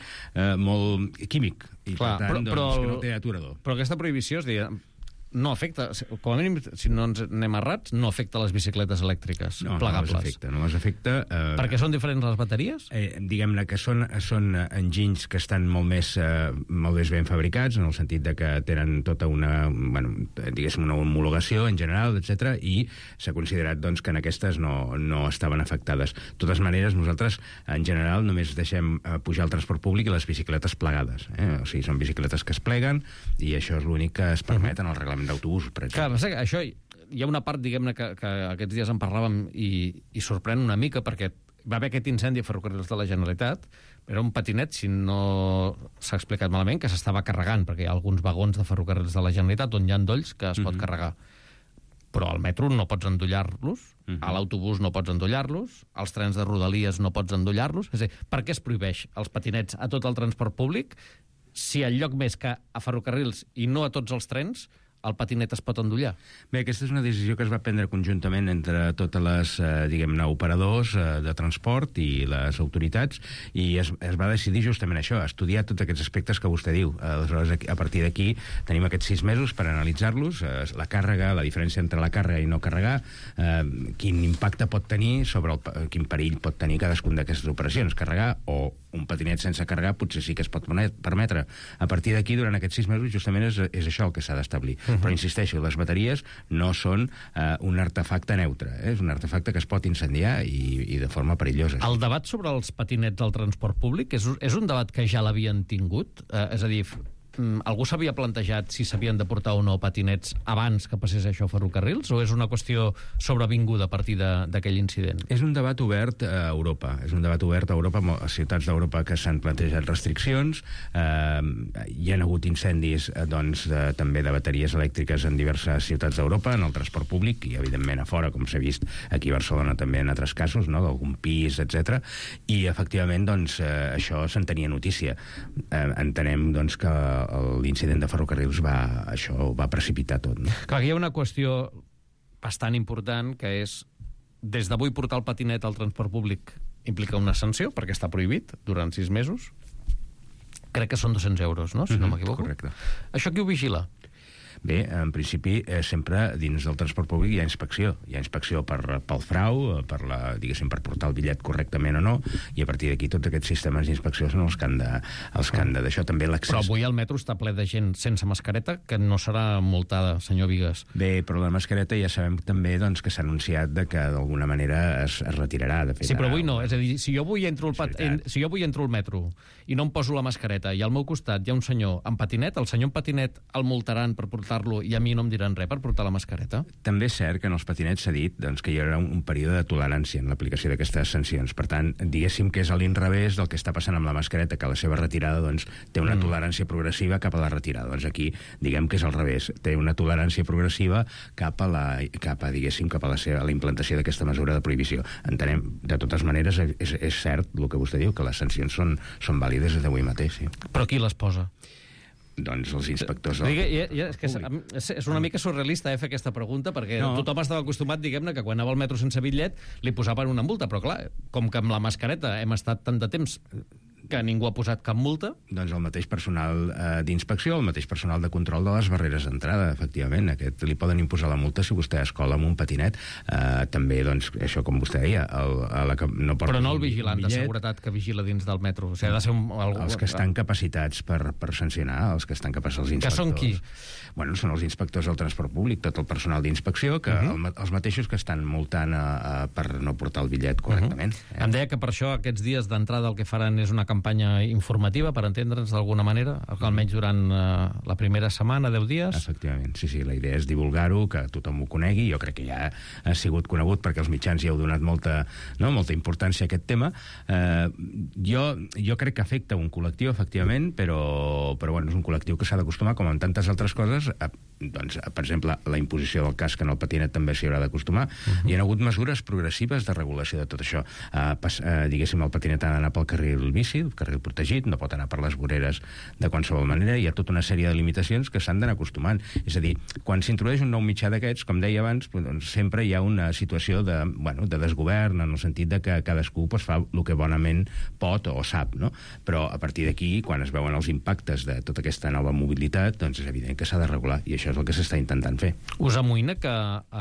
molt químic i, per tant, que no té aturador. Però aquesta prohibició, és dir, no afecta, com a mínim, si no ens anem errats, no afecta les bicicletes elèctriques plegables. No les afecta. Perquè són diferents les bateries? Diguem-ne que són enginys que estan molt més ben fabricats, en el sentit de que tenen tota una, diguéssim, una homologació en general, etc. I s'ha considerat doncs, que en aquestes no estaven afectades. De totes maneres, nosaltres, en general, només deixem pujar el transport públic i les bicicletes plegades. O sigui, són bicicletes que es pleguen i això és l'únic que es permet en el reglament d'autobús, per exemple. Clar, això hi ha una part, diguem-ne, que aquests dies en parlàvem i sorprèn una mica, perquè va haver aquest incendi a Ferrocarrils de la Generalitat, era un patinet, si no s'ha explicat malament, que s'estava carregant, perquè hi ha alguns vagons de Ferrocarrils de la Generalitat on hi ha endolls que es pot carregar. Però al metro no pots endollar-los, a l'autobús no pots endollar-los, als trens de Rodalies no pots endollar-los. És a dir, per què es prohibeix els patinets a tot el transport públic si al lloc més que a Ferrocarrils i no a tots els trens el patinet es pot endollar? Bé, aquesta és una decisió que es va prendre conjuntament entre totes les, diguem-ne, operadors de transport i les autoritats, i es va decidir justament això, estudiar tots aquests aspectes que vostè diu. Aleshores, a partir d'aquí tenim aquests 6 mesos per analitzar-los, la càrrega, la diferència entre la càrrega i no carregar, quin impacte pot tenir sobre quin perill pot tenir cadascun d'aquestes operacions, carregar o un patinet sense carregar potser sí que es pot permetre. A partir d'aquí, durant aquests 6 mesos, justament és això el que s'ha d'establir. Però insisteixo, les bateries no són un artefacte neutre, és un artefacte que es pot incendiar i de forma perillosa. El debat sobre els patinets al transport públic és un debat que ja l'havien tingut? És a dir, algú s'havia plantejat si s'havien de portar o no patinets abans que passés això a Ferrocarrils, o és una qüestió sobrevinguda a partir d'aquell incident? És un debat obert a Europa. És un debat obert a Europa, a ciutats d'Europa que s'han plantejat restriccions. Hi ha hagut incendis també de bateries elèctriques en diverses ciutats d'Europa, en el transport públic, i evidentment a fora, com s'ha vist aquí a Barcelona també en altres casos, no? D'algun pis, etc. I efectivament això se'n tenia notícia. Entenem que l'incident de Ferrocarrils va precipitar tot. No? Clar, hi ha una qüestió bastant important, que és, des d'avui portar el patinet al transport públic implica una sanció, perquè està prohibit durant 6 mesos. Crec que són 200 euros, no? Si no m'equivoco. Correcte. Això qui ho vigila? Bé, en principi, sempre dins del transport públic hi ha inspecció. Hi ha inspecció pel frau, diguéssim, per portar el bitllet correctament o no, i a partir d'aquí tots aquests sistemes d'inspecció són els que han de d'això. També l'accés... Però avui el metro està ple de gent sense mascareta, que no serà multada, senyor Vigues. Bé, però la mascareta ja sabem també que s'ha anunciat que d'alguna manera es retirarà. De fet, sí, però avui no. És a dir, si jo avui entro al metro i no em poso la mascareta i al meu costat hi ha un senyor amb patinet, el senyor amb patinet el multaran per portar-lo i a mi no em diran res per portar la mascareta? També és cert que en els patinets s'ha dit que hi haurà un període de tolerància en l'aplicació d'aquestes sancions. Per tant, diguéssim que és a l'inrevés del que està passant amb la mascareta, que la seva retirada té una tolerància progressiva cap a la retirada. Doncs aquí, diguem que és al revés. Té una tolerància progressiva cap a la implantació d'aquesta mesura de prohibició. Entenem, de totes maneres, és cert el que vostè diu, que les sancions són vàlides des d'avui mateix. Sí. Però qui les posa? doncs els inspectors... És que és una mica surrealista fer aquesta pregunta, perquè tothom estava acostumat, diguem-ne, que quan anava al metro sense bitllet li posaven una multa, però clar, com que amb la mascareta hem estat tant de temps que ningú ha posat cap multa... Doncs el mateix personal d'inspecció, el mateix personal de control de les barreres d'entrada, efectivament. Aquest li poden imposar la multa si vostè es cola amb un patinet. També, doncs, això com vostè deia... Però no el vigilant de seguretat que vigila dins del metro. O sigui, ha de ser els que estan capacitats per sancionar, els que estan capacitats, els inspectors. Que són qui? Bueno, són els inspectors del transport públic, tot el personal d'inspecció, que els mateixos que estan multant per no portar el bitllet correctament. Em deia que per això aquests dies d'entrada el que faran és una campanya informativa, per entendre'ns d'alguna manera, almenys durant la primera setmana, 10 dies. Efectivament, sí, la idea és divulgar-ho, que tothom ho conegui. Jo crec que ja ha sigut conegut perquè els mitjans ja heu donat molta importància a aquest tema. Jo crec que afecta un col·lectiu, efectivament, però bueno, és un col·lectiu que s'ha d'acostumar, com en tantes altres coses, doncs, per exemple, la imposició del casc en el patinet també s'hi haurà d'acostumar. Hi ha hagut mesures progressives de regulació de tot això. Diguéssim, el patinet ha d'anar pel carril bici, el carril protegit, no pot anar per les voreres de qualsevol manera. Hi ha tota una sèrie de limitacions que s'han d'anar acostumant. És a dir, quan s'introdueix un nou mitjà d'aquests, com deia abans, doncs, sempre hi ha una situació de desgovern, en el sentit de que cadascú fa el que bonament pot o sap, no? Però a partir d'aquí, quan es veuen els impactes de tota aquesta nova mobilitat, doncs és evident que s'ha de regular, i això és el que s'està intentant fer. Us amoïna que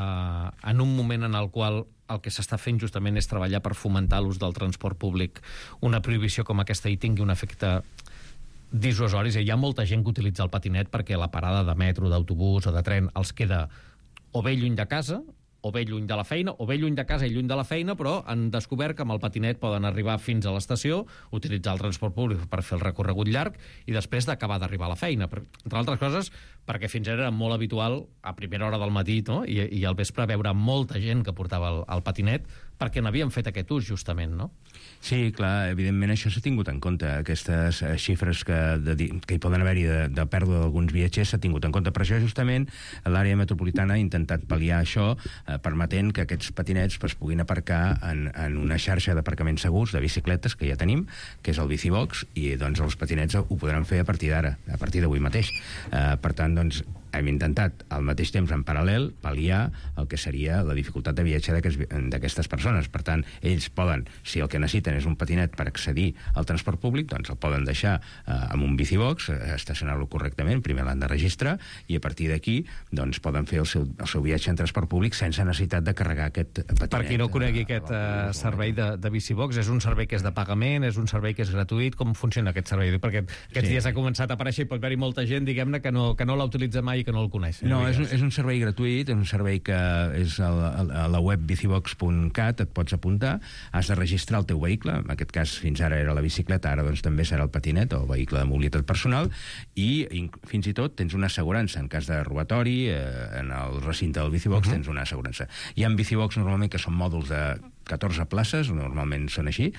en un moment en el qual el que s'està fent justament és treballar per fomentar l'ús del transport públic, una prohibició com aquesta hi tingui un efecte dissuasori? Hi ha molta gent que utilitza el patinet perquè la parada de metro, d'autobús o de tren els queda o bé lluny de casa, o bé lluny de la feina, o bé lluny de casa i lluny de la feina, però han descobert que amb el patinet poden arribar fins a l'estació, utilitzar el transport públic per fer el recorregut llarg i després d'acabar d'arribar a la feina. Entre altres coses, perquè fins ara era molt habitual a primera hora del matí, no? I al vespre veure molta gent que portava el patinet perquè n'havien fet aquest ús, justament, no? Sí, clar, evidentment això s'ha tingut en compte. Aquestes xifres que hi poden haver-hi de pèrdua d'alguns viatgers s'ha tingut en compte. Per això, justament, l'àrea metropolitana ha intentat pal·liar això, permetent que aquests patinets es puguin aparcar en una xarxa d'aparcaments segurs de bicicletes que ja tenim, que és el Bicibox, i doncs els patinets ho podran fer a partir d'ara, a partir d'avui mateix. Per tant, doncs, hem intentat al mateix temps en paral·lel pal·liar el que seria la dificultat de viatge d'aquestes persones. Per tant, ells poden, si el que necessiten és un patinet per accedir al transport públic, doncs el poden deixar amb un Bicibox, estacionar-lo correctament, primer l'han de registrar, i a partir d'aquí doncs poden fer el seu viatge en transport públic sense necessitat de carregar aquest patinet. Per qui no conegui aquest servei de Bicibox, és un servei que és de pagament, és un servei que és gratuït? Com funciona aquest servei? Perquè aquests dies ha començat a aparèixer i pot haver-hi molta gent, diguem-ne, que no l'ha utilitzat mai i que no el coneix. No, és un servei gratuït, és un servei que és a la web bicibox.cat, et pots apuntar, has de registrar el teu vehicle, en aquest cas fins ara era la bicicleta, ara doncs també serà el patinet o el vehicle de mobilitat personal, i fins i tot tens una assegurança en cas de robatori, en el recinte del Bicibox tens una assegurança. Hi ha Bicibox normalment que són mòduls de 14 places, normalment són així,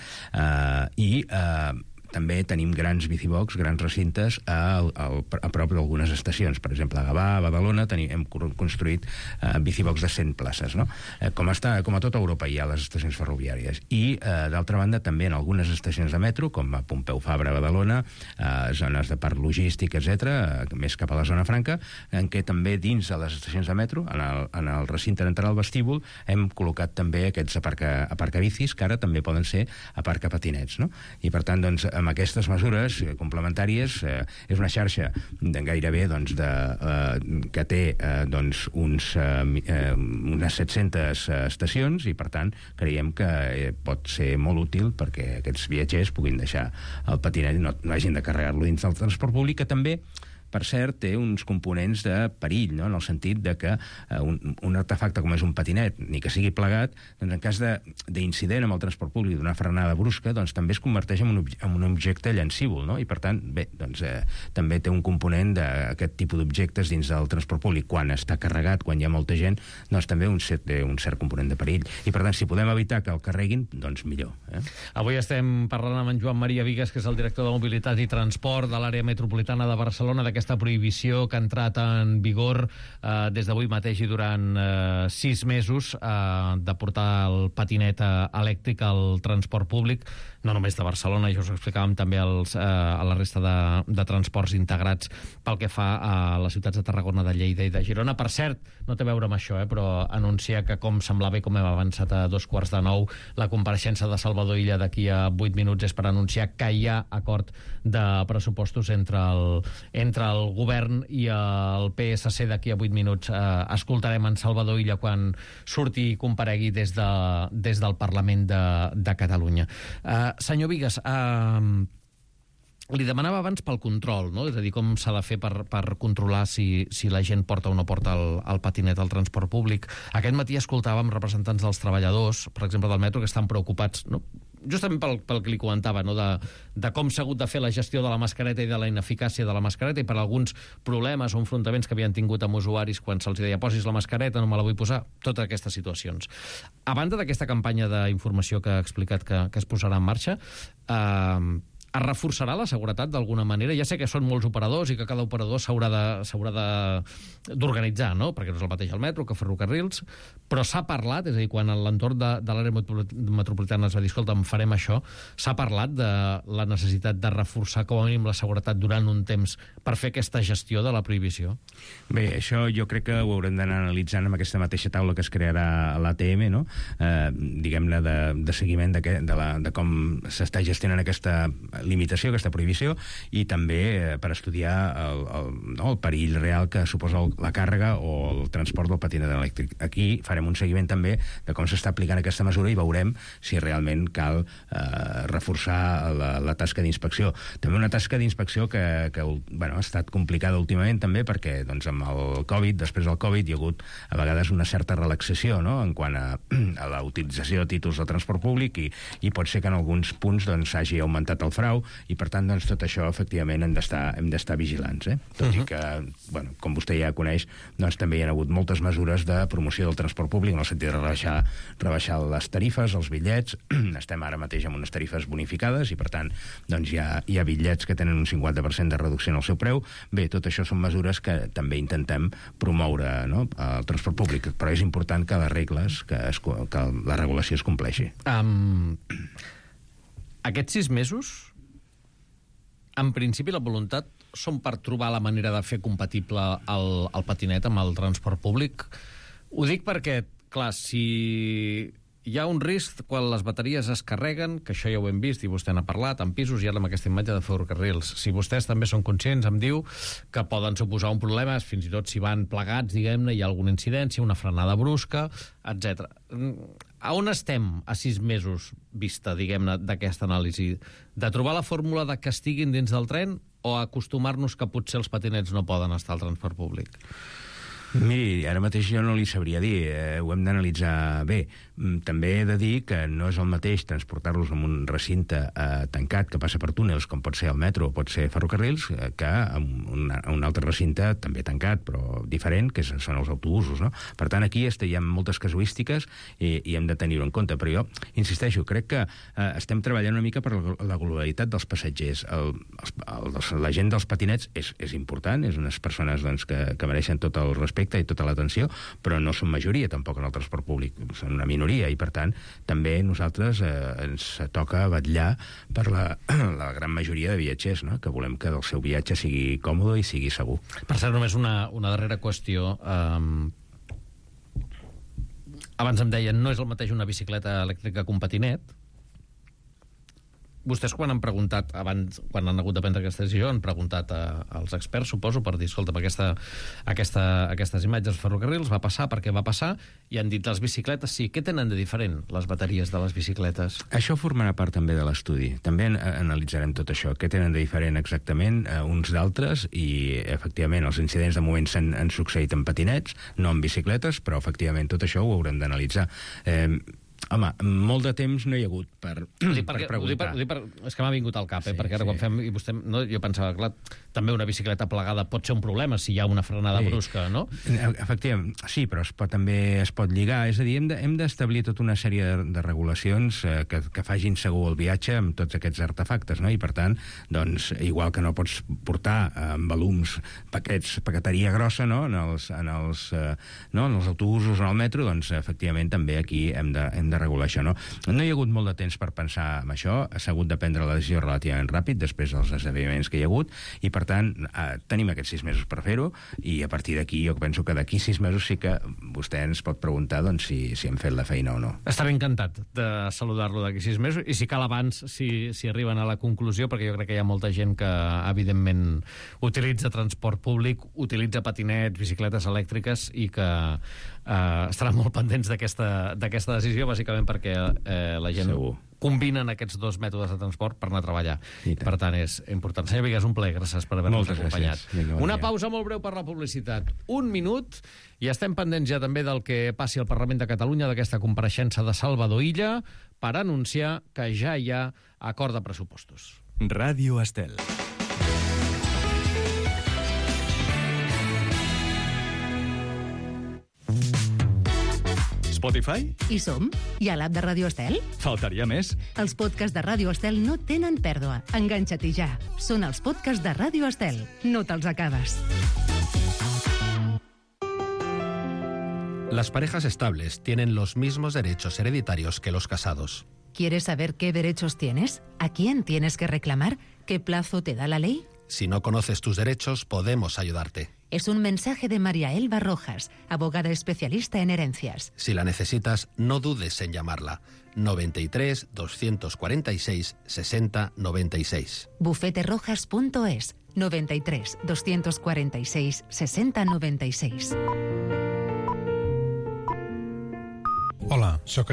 i també tenim grans Bicibox, grans recintes a prop d'algunes estacions. Per exemple, a Gavà, a Badalona, hem construït Bicibox de 100 places, no? Com a tota Europa hi ha les estacions ferroviàries. I, d'altra banda, també en algunes estacions de metro, com a Pompeu Fabra, a Badalona, zones de parc logístic, etc., més cap a la zona franca, en què també dins de les estacions de metro, en el recinte d'entrar al vestíbul, hem col·locat també aquests aparcabicis, que ara també poden ser aparcapatinets, no? I, per tant, doncs, amb aquestes mesures complementàries és una xarxa gairebé que té unes 700 estacions i per tant creiem que pot ser molt útil perquè aquests viatgers puguin deixar el patinet i no hagin de carregar-lo dins del transport públic, que també per cert, té uns components de perill, no? En el sentit de que un artefacte com és un patinet, ni que sigui plegat, doncs en cas d'incident amb el transport públic, d'una frenada brusca, doncs també es converteix en un objecte llancívol, no? I per tant, bé, doncs també té un component d'aquest tipus d'objectes dins del transport públic. Quan està carregat, quan hi ha molta gent, doncs també té un cert component de perill. I per tant, si podem evitar que el carreguin, doncs millor. Avui estem parlant amb en Joan Maria Vigues, que és el director de Mobilitat i Transport de l'àrea metropolitana de Barcelona, d'aquesta prohibició que ha entrat en vigor des d'avui mateix i durant 6 mesos de portar el patinet elèctric al transport públic. no només de Barcelona, ja us ho explicàvem també a la resta de transports integrats pel que fa a les ciutats de Tarragona, de Lleida i de Girona. Per cert, no té a veure amb això, però anuncia que, com semblava i com hem avançat a 8:45, la compareixença de Salvador Illa d'aquí a 8 minuts és per anunciar que hi ha acord de pressupostos entre el govern i el PSC. D'aquí a 8 minuts escoltarem en Salvador Illa quan surti i comparegui des del Parlament de Catalunya. Senyor Bigues, li demanava abans pel control, no? És a dir, com s'ha de fer per controlar si la gent porta o no porta el patinet al transport públic. Aquest matí escoltàvem representants dels treballadors, per exemple del metro, que estan preocupats, no? Justament pel que li comentava, no? de com s'ha hagut de fer la gestió de la mascareta i de la ineficàcia de la mascareta, i per alguns problemes o enfrontaments que havien tingut amb usuaris quan se'ls deia posis la mascareta, no me la vull posar, totes aquestes situacions. A banda d'aquesta campanya d'informació que ha explicat que es posarà en marxa, es reforçarà la seguretat d'alguna manera? Ja sé que són molts operadors i que cada operador s'haurà d'organitzar, no? Perquè no és el mateix el metro que ferrocarrils, però s'ha parlat, és a dir, quan a l'entorn de l'àrea metropolitana es va dir, escolta, farem això, s'ha parlat de la necessitat de reforçar com a mínim la seguretat durant un temps per fer aquesta gestió de la prohibició? Bé, això jo crec que ho haurem d'anar analitzant amb aquesta mateixa taula que es crearà a l'ATM, no? Diguem-ne, de seguiment de com s'està gestionant aquesta limitació, aquesta prohibició, i també per estudiar el perill real que suposa la càrrega o el transport del patinet elèctric. Aquí farem un seguiment també de com s'està aplicant aquesta mesura i veurem si realment cal reforçar la tasca d'inspecció. També una tasca d'inspecció que ha estat complicada últimament també perquè amb el Covid, després del Covid, hi ha hagut a vegades una certa relaxació, no?, en quant a la utilització de títols de transport públic, i pot ser que en alguns punts s'hagi augmentat el frau, i per tant tot això efectivament hem d'estar vigilants, tot i que, com vostè ja coneix, també hi ha hagut moltes mesures de promoció del transport públic en el sentit de rebaixar les tarifes, els bitllets. Estem ara mateix amb unes tarifes bonificades i per tant hi ha bitllets que tenen un 50% de reducció en el seu preu. Bé, tot això són mesures que també intentem promoure, no?, el transport públic, però és important que les regles, que la regulació es compleixi. Aquests 6 mesos, en principi, la voluntat són per trobar la manera de fer compatible el patinet amb el transport públic. Ho dic perquè, clar, si hi ha un risc quan les bateries es carreguen, que això ja ho hem vist i vostè n'ha parlat, en pisos i ara amb aquesta imatge de ferrocarrils. Si vostès també són conscients, em diu, que poden suposar un problema, fins i tot si van plegats, diguem-ne, hi ha alguna incidència, una frenada brusca, etc. A on estem a 6 mesos vista, diguem-ne, d'aquesta anàlisi? De trobar la fórmula de que estiguin dins del tren o acostumar-nos que potser els patinets no poden estar al transport públic? Miri, ara mateix jo no li sabria dir, ho hem d'analitzar bé. També he de dir que no és el mateix transportar-los en un recinte tancat que passa per túnels, com pot ser el metro o pot ser ferrocarrils, que en un altre recinte també tancat, però diferent, que són els autobusos, no? Per tant, aquí hi ha moltes casuístiques i hem de tenir-ho en compte. Però jo insisteixo, crec que estem treballant una mica per la globalitat dels passatgers. La gent dels patinets és important, és unes persones que mereixen tot el respecte i tota l'atenció, però no són majoria tampoc en el transport públic, són una minoria, i per tant també nosaltres ens toca vetllar per la gran majoria de viatgers, no?, que volem que el seu viatge sigui còmode i sigui segur. Per cert, només una darrera qüestió. Abans em deien, no és el mateix una bicicleta elèctrica que un patinet. Vostès, quan han preguntat, abans, quan han hagut de prendre aquesta decisió, han preguntat als experts, suposo, per dir, escolta, aquestes imatges ferrocarrils va passar perquè va passar, i han dit, les bicicletes sí. Què tenen de diferent, les bateries de les bicicletes? Això formarà part també de l'estudi. També analitzarem tot això. Què tenen de diferent exactament uns d'altres, i efectivament els incidents de moment han succeït en patinets, no en bicicletes, però efectivament tot això ho haurem d'analitzar. Home, molt de temps no hi ha hagut per preguntar. És que m'ha vingut al cap, perquè ara quan fem... I vostè, no, jo pensava, clar, també una bicicleta plegada pot ser un problema si hi ha una frenada brusca, no? Efectivament, sí, però també es pot lligar. És a dir, hem d'establir tota una sèrie de regulacions que facin segur el viatge amb tots aquests artefactes, no? I per tant, doncs, igual que no pots portar amb volums paqueteria grossa, no?, en els autobusos o en el metro, doncs efectivament també aquí hem de de regular això, no? No hi ha hagut molt de temps per pensar en això, s'ha hagut de prendre la decisió relativament ràpid després dels esdeveniments que hi ha hagut, i per tant tenim aquests 6 mesos per fer-ho, i a partir d'aquí jo penso que d'aquí 6 mesos sí que vostè ens pot preguntar doncs, si hem fet la feina o no. Estaré encantat de saludar-lo d'aquí 6 mesos, i si cal abans, si arriben a la conclusió, perquè jo crec que hi ha molta gent que, evidentment, utilitza transport públic, utilitza patinets, bicicletes elèctriques, i que estaran molt pendents d'aquesta decisió, bàsicament perquè la gent combinen aquests dos mètodes de transport per anar a treballar. Per tant, és important. Senyor Vigues, un plaer, gràcies per haver-nos acompanyat. Una pausa molt breu per la publicitat. 1 minut, i estem pendents ja també del que passi al Parlament de Catalunya, d'aquesta compareixença de Salvador Illa, per anunciar que ja hi ha acord de pressupostos. Ràdio Estel. Spotify? Hi som? Hi ha l'app de Ràdio Estel? Faltaria més. Els podcasts de Ràdio Estel no tenen pèrdua. Enganxa-t'hi ja. Són els podcasts de Ràdio Estel. No te'ls acabes. Las parejas estables tienen los mismos derechos hereditarios que los casados. ¿Quieres saber qué derechos tienes? ¿A quién tienes que reclamar? ¿Qué plazo te da la ley? Si no conoces tus derechos, podemos ayudarte. Es un mensaje de María Elba Rojas, abogada especialista en herencias. Si la necesitas, no dudes en llamarla. 93 246 60 96. Bufeterrojas.es 93 246 60 96. Hola, sóc